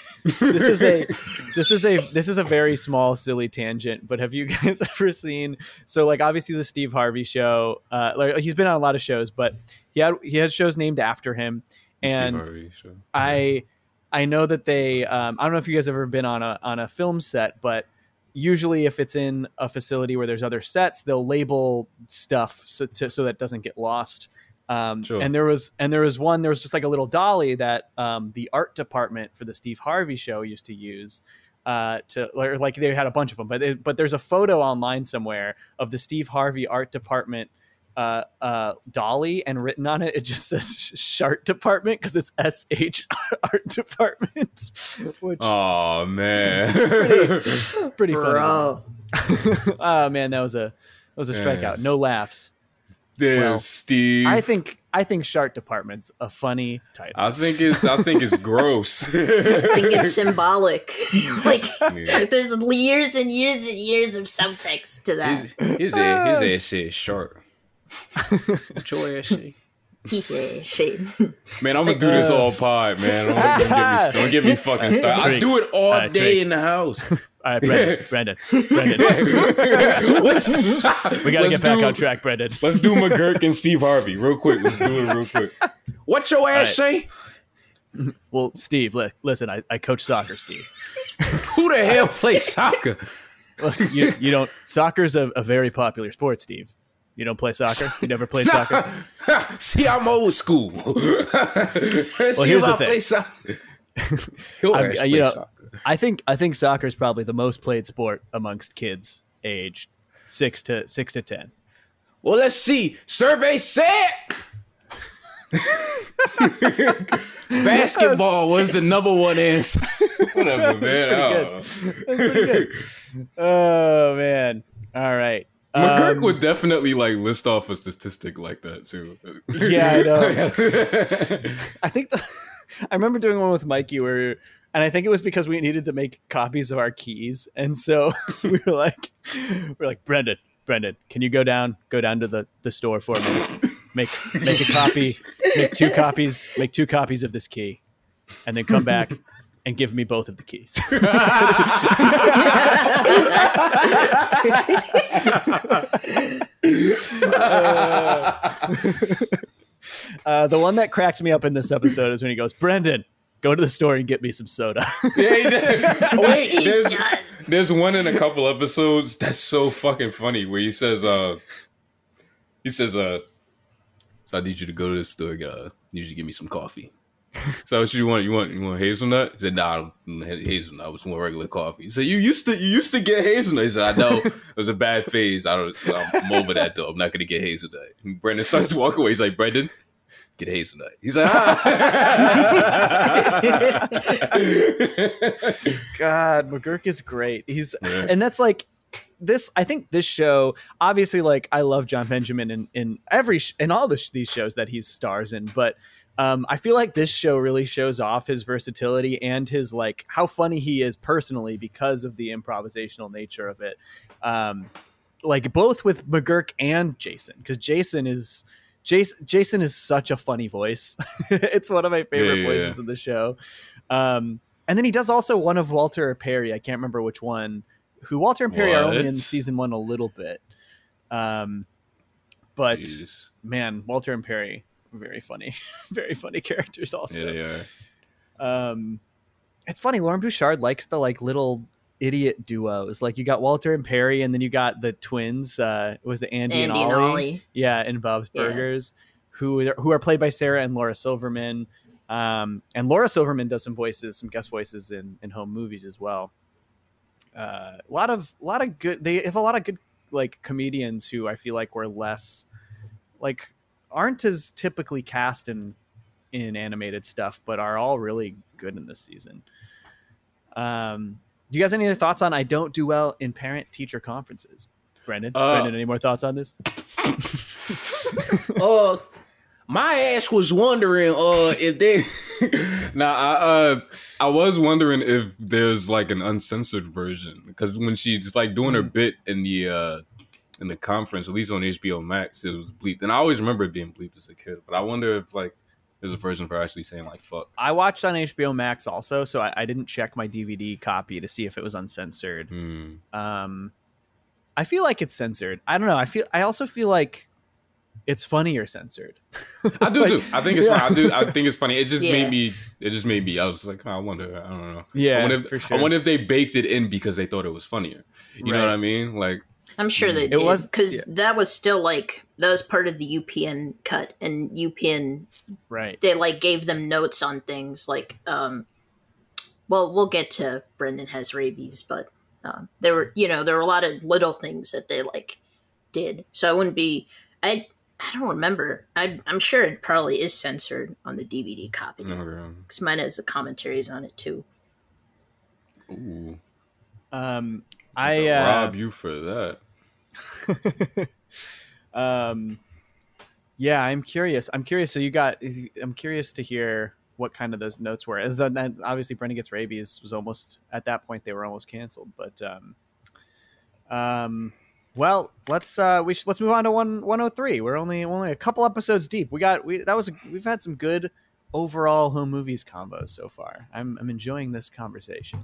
This is a very small, silly tangent. But have you guys ever seen? So, like, obviously, the Steve Harvey show. Like, he's been on a lot of shows, but he had shows named after him. And Steve Harvey show. I know that they. I don't know if you guys have ever been on a film set, but usually if it's in a facility where there's other sets, they'll label stuff so that it doesn't get lost. Sure. And there was just like a little dolly that the art department for the Steve Harvey show used to use like they had a bunch of them, but there's a photo online somewhere of the Steve Harvey art department dolly, and written on it just says Shart Department because it's SH Art Department. Which oh man, pretty funny. Bro. Oh man, that was a strikeout. Yes. No laughs. There's Well, Steve. I think Shart Department's a funny title. I think it's gross. I think it's symbolic. Like, Yeah. there's years and years and years of subtext to that. His ass says sharp. What your ass say? He said, "Shit." Man, I'm gonna do this all pod, man. Don't get me fucking started. I do it all day in the house. All right, Brendan. We gotta get back on track, Brendan. Let's do McGurk and Steve Harvey real quick. Let's do it real quick. What your ass say? Well, Steve, listen, I coach soccer, Steve. Who the hell plays soccer? You don't. Soccer's a very popular sport, Steve. You don't play soccer? You never played soccer? See, I'm old school. Here's the thing. Play soccer. He'll actually play soccer. I think soccer is probably the most played sport amongst kids aged 6 to 10. Well, let's see. Survey said basketball was the number one answer. Whatever, man. That's pretty good. Oh man. All right. McGurk would definitely like list off a statistic like that too. Yeah, I know. I think I remember doing one with Mikey and I think it was because we needed to make copies of our keys, and so we were like, Brendan, can you go down to the store for me, make a copy, make two copies of this key, and then come back and give me both of the keys. The one that cracked me up in this episode is when he goes, Brendan, go to the store and get me some soda. Yeah, he did. Wait, there's one in a couple episodes that's so fucking funny where he says, so I need you to go to the store, need you to give me some coffee. So what you want? You want hazelnut? He said, nah, hazelnut. I just want regular coffee. So you used to get hazelnut. He said, I know it was a bad phase. I'm over that though. I'm not gonna get hazelnut. And Brendan starts to walk away. He's like, Brendan, get hazelnut. He's like, God, McGurk is great. And that's like this. I think this show, obviously, like I love John Benjamin in all these shows that he stars in, but I feel like this show really shows off his versatility and his like how funny he is personally because of the improvisational nature of it. Like both with McGurk and Jason, because Jason is such a funny voice. It's one of my favorite voices in the show. And then he does also one of Walter Perry. I can't remember which one. Who Walter and Perry are only in season 1 a little bit. But Jeez. Man, Walter and Perry, very funny, very funny characters. Also, Yeah, they are. It's funny. Lauren Bouchard likes the like little idiot duos. Like you got Walter and Perry, and then you got the twins. It was the Andy and Ollie. Yeah, in Bob's Burgers, who are played by Sarah and Laura Silverman. And Laura Silverman does some guest voices in home movies as well. A lot of good. They have a lot of good like comedians who I feel like were less like aren't as typically cast in animated stuff, but are all really good in this season. Do you guys have any other thoughts on I don't do well in parent-teacher conferences? Brendan, any more thoughts on this? My ass was wondering if they I was wondering if there's like an uncensored version, because when she's like doing her bit in the conference, at least on HBO Max, it was bleeped, and I always remember it being bleeped as a kid, but I wonder if like there's a version for actually saying like fuck. I watched on HBO Max also, so I didn't check my DVD copy to see if it was uncensored. I feel like it's censored. I don't know. I also feel like it's funnier censored. I do too. I think it's funny. I think it's funny. It just made me. I was like, oh, I wonder. I don't know. Yeah, for sure. I wonder if they baked it in because they thought it was funnier. You know what I mean? Like, I'm sure they did, because that was still like that was part of the UPN cut, and UPN they like gave them notes on things like well, we'll get to Brendan Has Rabies, but there were a lot of little things that they like did, so I wouldn't be I don't remember. I'm sure it probably is censored on the DVD copy, because mine has the commentaries on it too. Ooh. I rob you for that. Yeah, I'm curious. I'm curious to hear what kind of those notes were. As then obviously Brendan Gets Rabies was almost at that point, they were almost canceled, but well, let's move on to 103. We're only a couple episodes deep. We've had some good overall home movies combos so far. I'm enjoying this conversation.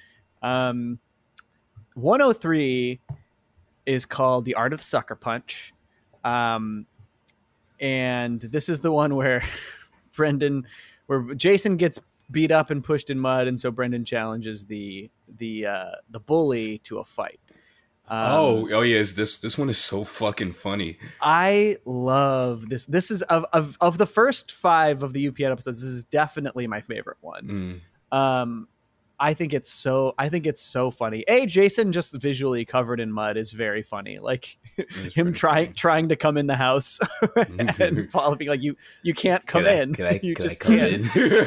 103 is called The Art of the Sucker Punch. And this is the one where where Jason gets beat up and pushed in mud, and so Brendan challenges the bully to a fight. Yes, this one is so fucking funny. I love this. This is of the first 5 of the UPN episodes, this is definitely my favorite one. I think it's so funny. Jason just visually covered in mud is very funny. Like him trying to come in the house and Paul being like, you can't come in. You just can't.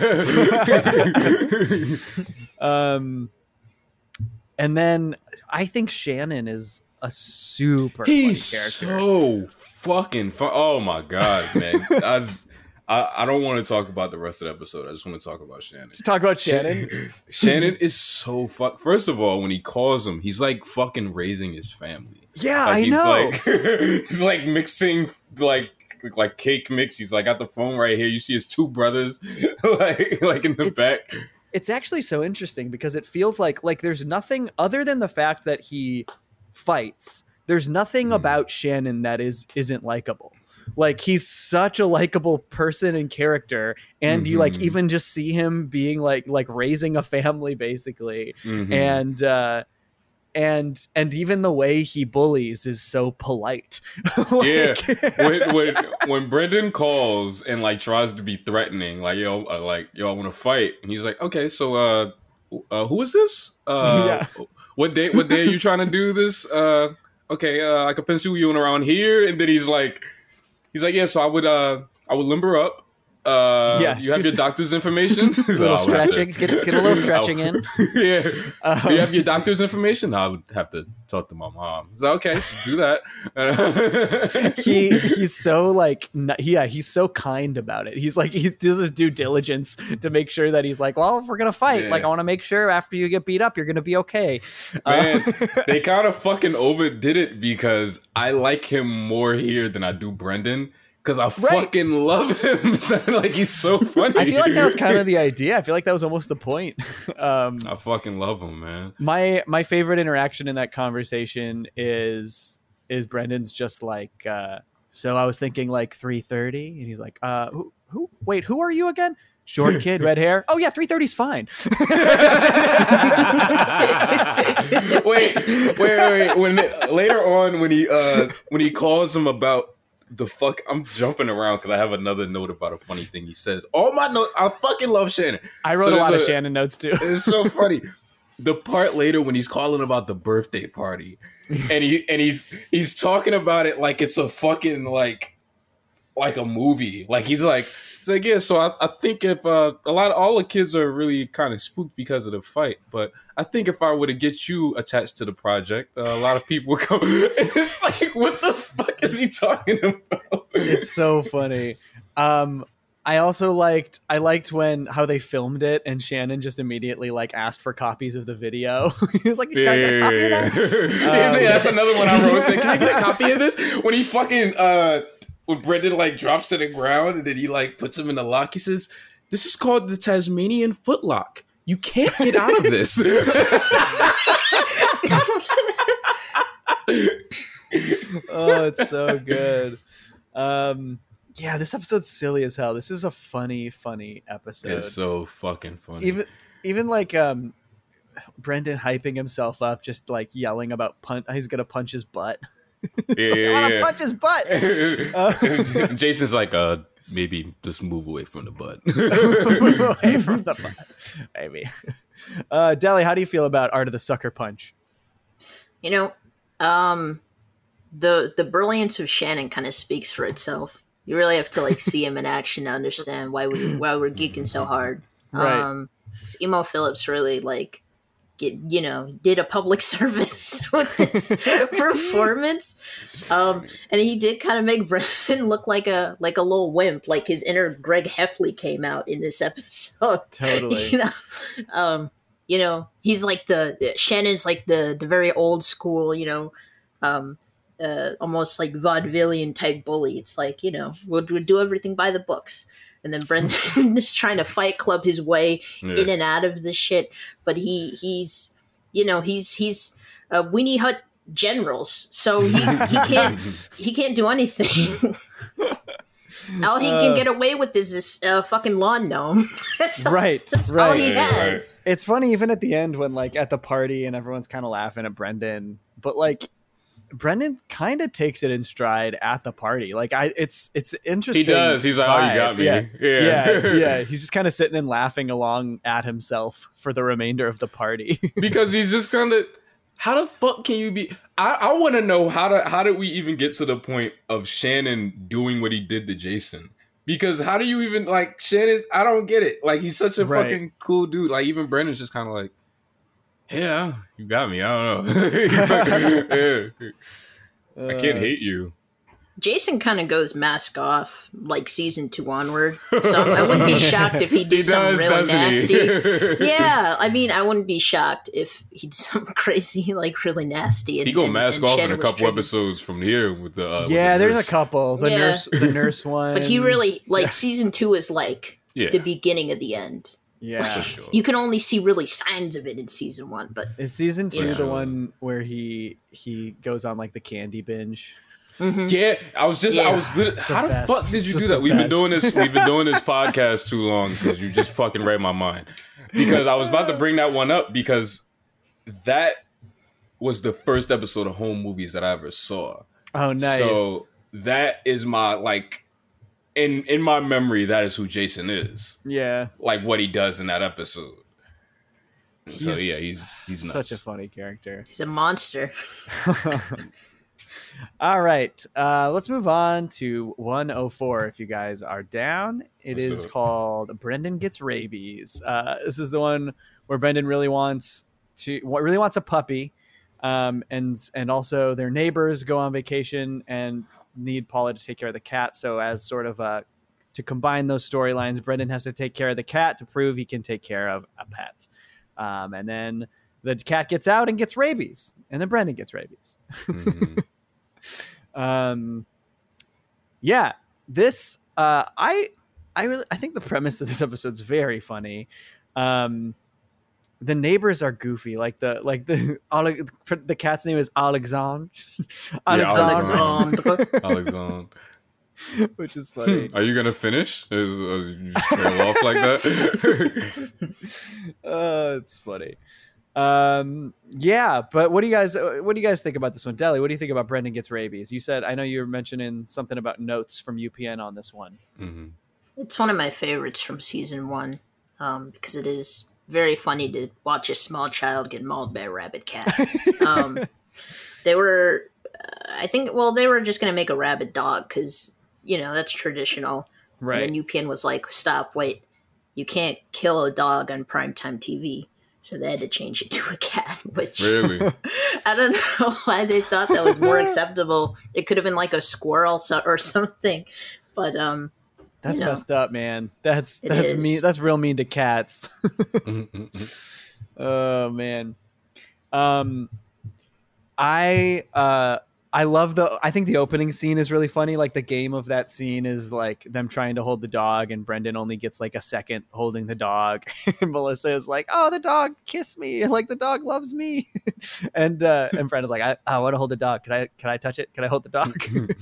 And then I think Shannon is a super funny character. So fucking fun. Oh my god, man. I don't want to talk about the rest of the episode. I just want to talk about Shannon. Talk about Shannon? Shannon is so First of all, when he calls him, he's like fucking raising his family. Yeah, like, I know. He's like mixing like cake mix. He's like got the phone right here. You see his 2 brothers like in the back. It's actually so interesting because it feels like there's nothing other than the fact that he fights. There's nothing about Shannon that isn't likable. Like he's such a likable person and character, and you like even just see him being like raising a family basically, and even the way he bullies is so polite. When Brendan calls and like tries to be threatening, like yo, I want to fight, and he's like, okay, so who is this? What day are you trying to do this? Okay, I could pencil you in around here, and then he's like, yeah, so I would limber up. You have your doctor's information. A little stretching. Get a little stretching in. Yeah. You have your doctor's information. I would have to talk to my mom. So okay, so do that. He's so like, he's so kind about it. He's like, he does his due diligence to make sure that he's like, well, if we're gonna fight, like I want to make sure after you get beat up, you're gonna be okay. Man, they kind of fucking overdid it because I like him more here than I do Brendan. Because I fucking love him. Like, he's so funny. I feel like that was kind of the idea. I feel like that was almost the point. I fucking love him, man. My favorite interaction in that conversation is Brendan's just like, so I was thinking like 3:30, and he's like, who are you again? Short kid, red hair. Oh yeah, 3:30's fine. wait. Later on, when he calls him about the fuck, I'm jumping around because I have another note about a funny thing he says. All my notes, I fucking love Shannon. I wrote a lot of Shannon notes too. It's so funny. The part later when he's calling about the birthday party, and he's talking about it like it's a fucking like a movie. Like he's like yeah. So I think if all the kids are really kind of spooked because of the fight, but I think if I were to get you attached to the project, a lot of people would come. And it's like, what the fuck is he talking about? It's so funny. I also liked when how they filmed it and Shannon just immediately like asked for copies of the video. He was like, "Can I get a copy of that?" That's another one I wrote. Said, "Can I get a copy of this?" When he fucking when Brendan like drops to the ground and then he like puts him in the lock, he says, "This is called the Tasmanian footlock. You can't get out of this." Oh, it's so good. Yeah, this episode's silly as hell. This is a funny episode. It's so fucking funny. Even like Brendan hyping himself up, just like yelling about he's gonna punch his butt. I want to punch his butt. Jason's like, maybe just move away from the butt. Away from the butt, maybe. Deli, how do you feel about Art of the Sucker Punch? You know, the brilliance of Shannon kind of speaks for itself. You really have to like see him in action to understand why we're geeking so hard. Right. Emo Phillips really like did a public service with this performance. And he did kind of make Brendan look like a little wimp. Like his inner Greg Heffley came out in this episode. Totally. He's like Shannon's like the very old school, almost like vaudevillian type bully. It's like, we'll do everything by the books. And then Brendan is trying to Fight Club his way in and out of the shit. But he's Weenie Hut generals. So he can't do anything. All he can get away with is this fucking lawn gnome. That's all he has. It's funny even at the end when like at the party and everyone's kind of laughing at Brendan, but like Brendan kind of takes it in stride at the party. Like it's interesting. He does. He's like, "Oh, you got me." Yeah. He's just kind of sitting and laughing along at himself for the remainder of the party because he's just kind of. How the fuck can you be? I want to know how did we even get to the point of Shannon doing what he did to Jason? Because how do you even like Shannon? I don't get it. Like he's such a fucking cool dude. Like even Brendan's just kind of like, yeah, you got me. I don't know. I can't hate you. Jason kind of goes mask off like season 2 onward, so I wouldn't be shocked if he did something really nasty. Yeah, I mean, I wouldn't be shocked if he did something crazy, like really nasty. He go mask off in a couple episodes from here with the. There's a couple. The nurse one, but he really like season 2 is like the beginning of the end. Yeah, sure. You can only see really signs of it in season 1, but is season 2 the one where he goes on like the candy binge? Mm-hmm. Yeah, I was how the fuck did you do that? We've been doing this podcast too long because you just fucking read my mind. Because I was about to bring that one up because that was the first episode of Home Movies that I ever saw. Oh, nice. So that is my like in my memory, that is who Jason is. Yeah. Like what he does in that episode. He's nuts. Such a funny character. He's a monster. All right, let's move on to 104. If you guys are down, it is called Brendan Gets Rabies. This is the one where Brendan really wants a puppy, and also their neighbors go on vacation and need Paula to take care of the cat. So as sort of to combine those storylines, Brendan has to take care of the cat to prove he can take care of a pet, and then the cat gets out and gets rabies, and then Brendan gets rabies. Mm-hmm. This I think the premise of this episode is very funny. The neighbors are goofy. Like the cat's name is Alexandre. Alexandre. Which is funny. Are you gonna finish? You just trail off like that? It's funny. But what do you guys think about this one? Deli, what do you think about Brendan Gets Rabies? You said, I know you were mentioning something about notes from UPN on this one. Mm-hmm. It's one of my favorites from season 1, because it is very funny to watch a small child get mauled by a rabid cat. They were just going to make a rabid dog because, that's traditional. Right. And then UPN was like, wait, you can't kill a dog on primetime TV. So they had to change it to a cat, which really? I don't know why they thought that was more acceptable. It could have been like a squirrel or something, but That's You know, messed up, man. That's is. mean. That's real mean to cats. Oh man. Um, I love I think the opening scene is really funny. Like the game of that scene is like them trying to hold the dog, and Brendan only gets like a second holding the dog. And Melissa is like, "Oh, the dog kissed me. Like the dog loves me." And Brendan's like, "I want to hold the dog. Can I touch it? Can I hold the dog?"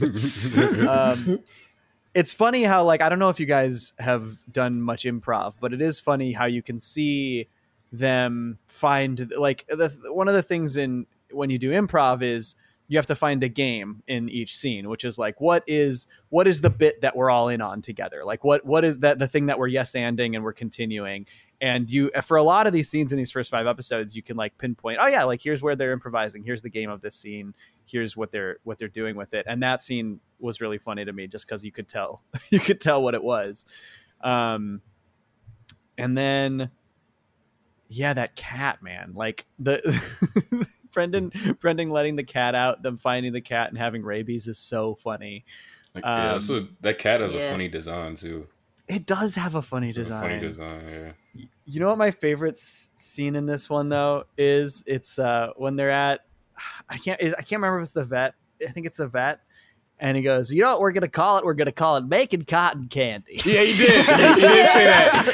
It's funny how, like, I don't know if you guys have done much improv, but it is funny how you can see them find, like, one of the things when you do improv is you have to find a game in each scene, which is like, what is the bit that we're all in on together? Like, what is that the thing that we're yes-anding and we're continuing? And you, for a lot of these scenes in these first 5 episodes, you can like pinpoint, oh yeah, like here's where they're improvising. Here's the game of this scene. Here's what they're doing with it. And that scene was really funny to me just because you could tell what it was. And then, yeah, that cat, man, like the Brendan letting the cat out, them finding the cat and having rabies is so funny. Yeah, so that cat has a funny design too. It does have a funny design. Funny design, yeah. You know what my favorite scene in this one though is? It's when they're at, I can't remember if it's the vet. I think it's the vet. And he goes, you know what we're gonna call it? We're gonna call it making cotton candy. Yeah, he did. He did say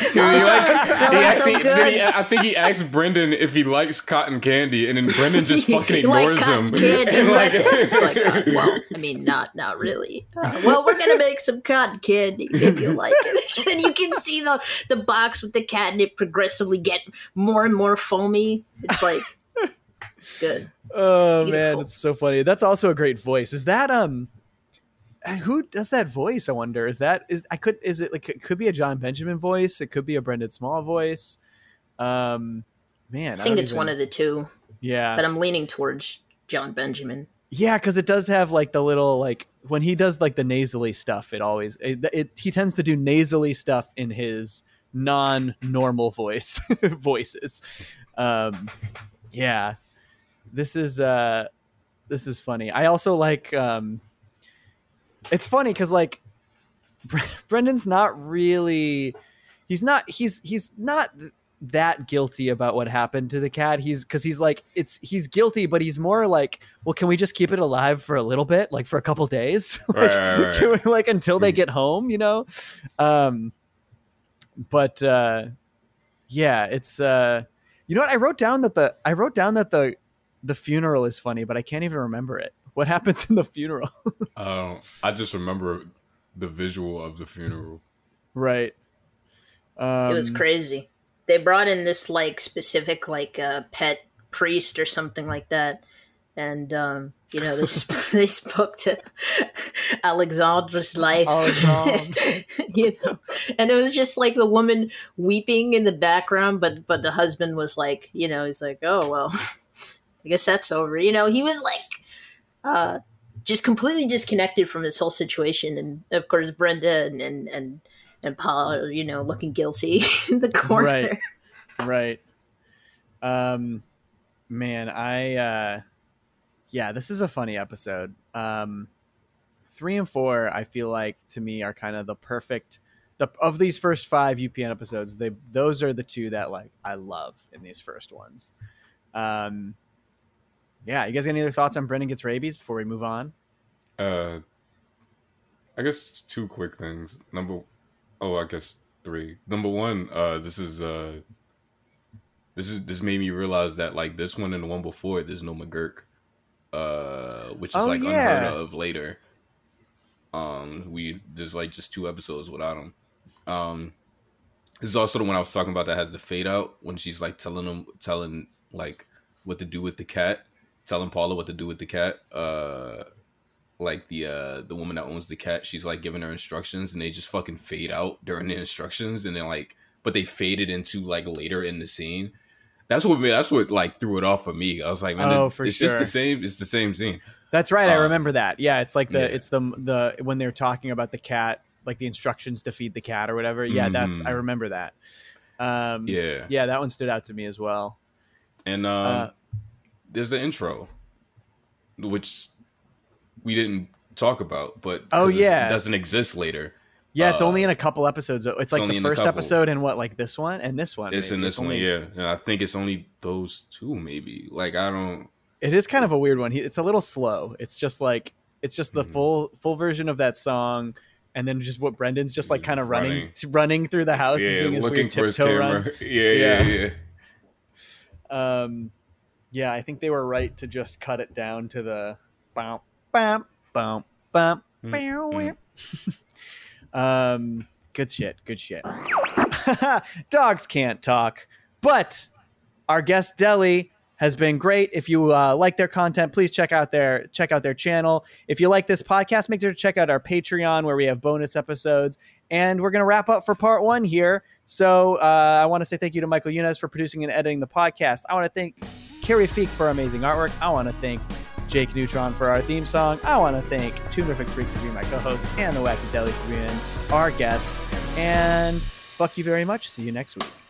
that. I think he asked Brendan if he likes cotton candy, and then Brendan just fucking ignores him. It's like, well, I mean, not really. Well, we're gonna make some cotton candy. Maybe you'll like it. And you can see the box with the catnip progressively get more and more foamy. It's like, it's good. Oh man, it's so funny. That's also a great voice. Is that who does that voice? I wonder. Is it like, it could be a John Benjamin voice? It could be a Brendan Small voice. Man, I think it's one of the two. Yeah, but I'm leaning towards John Benjamin. Yeah, because it does have like the little, like when he does like the nasally stuff, he tends to do nasally stuff in his non-normal voices. Yeah, this is funny. I also like. It's funny because like Brendan's not really, he's not that guilty about what happened to the cat. He's guilty, but he's more like, well, can we just keep it alive for a little bit, like for a couple days, right. Can we, like until they get home, you know? But yeah, it's you know what, I wrote down that the funeral is funny, but I can't even remember it. What happens in the funeral? I just remember the visual of the funeral. Right. It was crazy. They brought in this like specific like pet priest or something like that, and you know, they spoke to Alexandra's life. You know, and it was just like the woman weeping in the background, but the husband was like, you know, he's like, oh well, I guess that's over. You know, he was like just completely disconnected from this whole situation, and of course Brenda and Paul are, you know, looking guilty in the corner. Right. Man, yeah, this is a funny episode. 3 and 4, I feel like to me are kind of the perfect of these first 5 UPN episodes. Those are the 2 that like I love in these first ones. Yeah, you guys got any other thoughts on Brendan Gets Rabies before we move on? I guess 2 quick things. I guess 3. Number 1, this made me realize that like this one and the one before, there's no McGurk, which is unheard of later. There's like just 2 episodes without him. This is also the one I was talking about that has the fade out when she's like telling like what to do with the cat. Telling Paula what to do with the cat. Like the woman that owns the cat, she's like giving her instructions, and they just fucking fade out during the instructions, and then like, but they faded into like later in the scene. That's what like threw it off for me. I was like, man, it's just the same. It's the same scene. That's right. I remember that. Yeah, it's like it's the when they're talking about the cat, like the instructions to feed the cat or whatever. Yeah, I remember that. Yeah, that one stood out to me as well. And there's the intro, which we didn't talk about, but it doesn't exist later. Yeah, it's only in a couple episodes. It's like only the in a first couple. episode and what, like this one and this one. It's maybe. in this one, only, yeah. And I think it's only those two, maybe. Like I don't. It is kind of a weird one. It's a little slow. It's just the full version of that song, and then just what Brendan's just like kind of running through the house. He's doing his looking weird for his tiptoe camera. run. Yeah. Yeah, I think they were right to just cut it down to the bam bam bam bam. Good shit. Dogs can't talk, but our guest Deli has been great. If you like their content, please check out their channel. If you like this podcast, make sure to check out our Patreon where we have bonus episodes. And we're going to wrap up for part 1 here. So I want to say thank you to Michael Yunus for producing and editing the podcast. I want to thank Carrie Feek for amazing artwork. I want to thank Jake Neutron for our theme song. I want to thank Tumerific Freak for being my co-host and the Wacky Deli for being our guest. And fuck you very much. See you next week.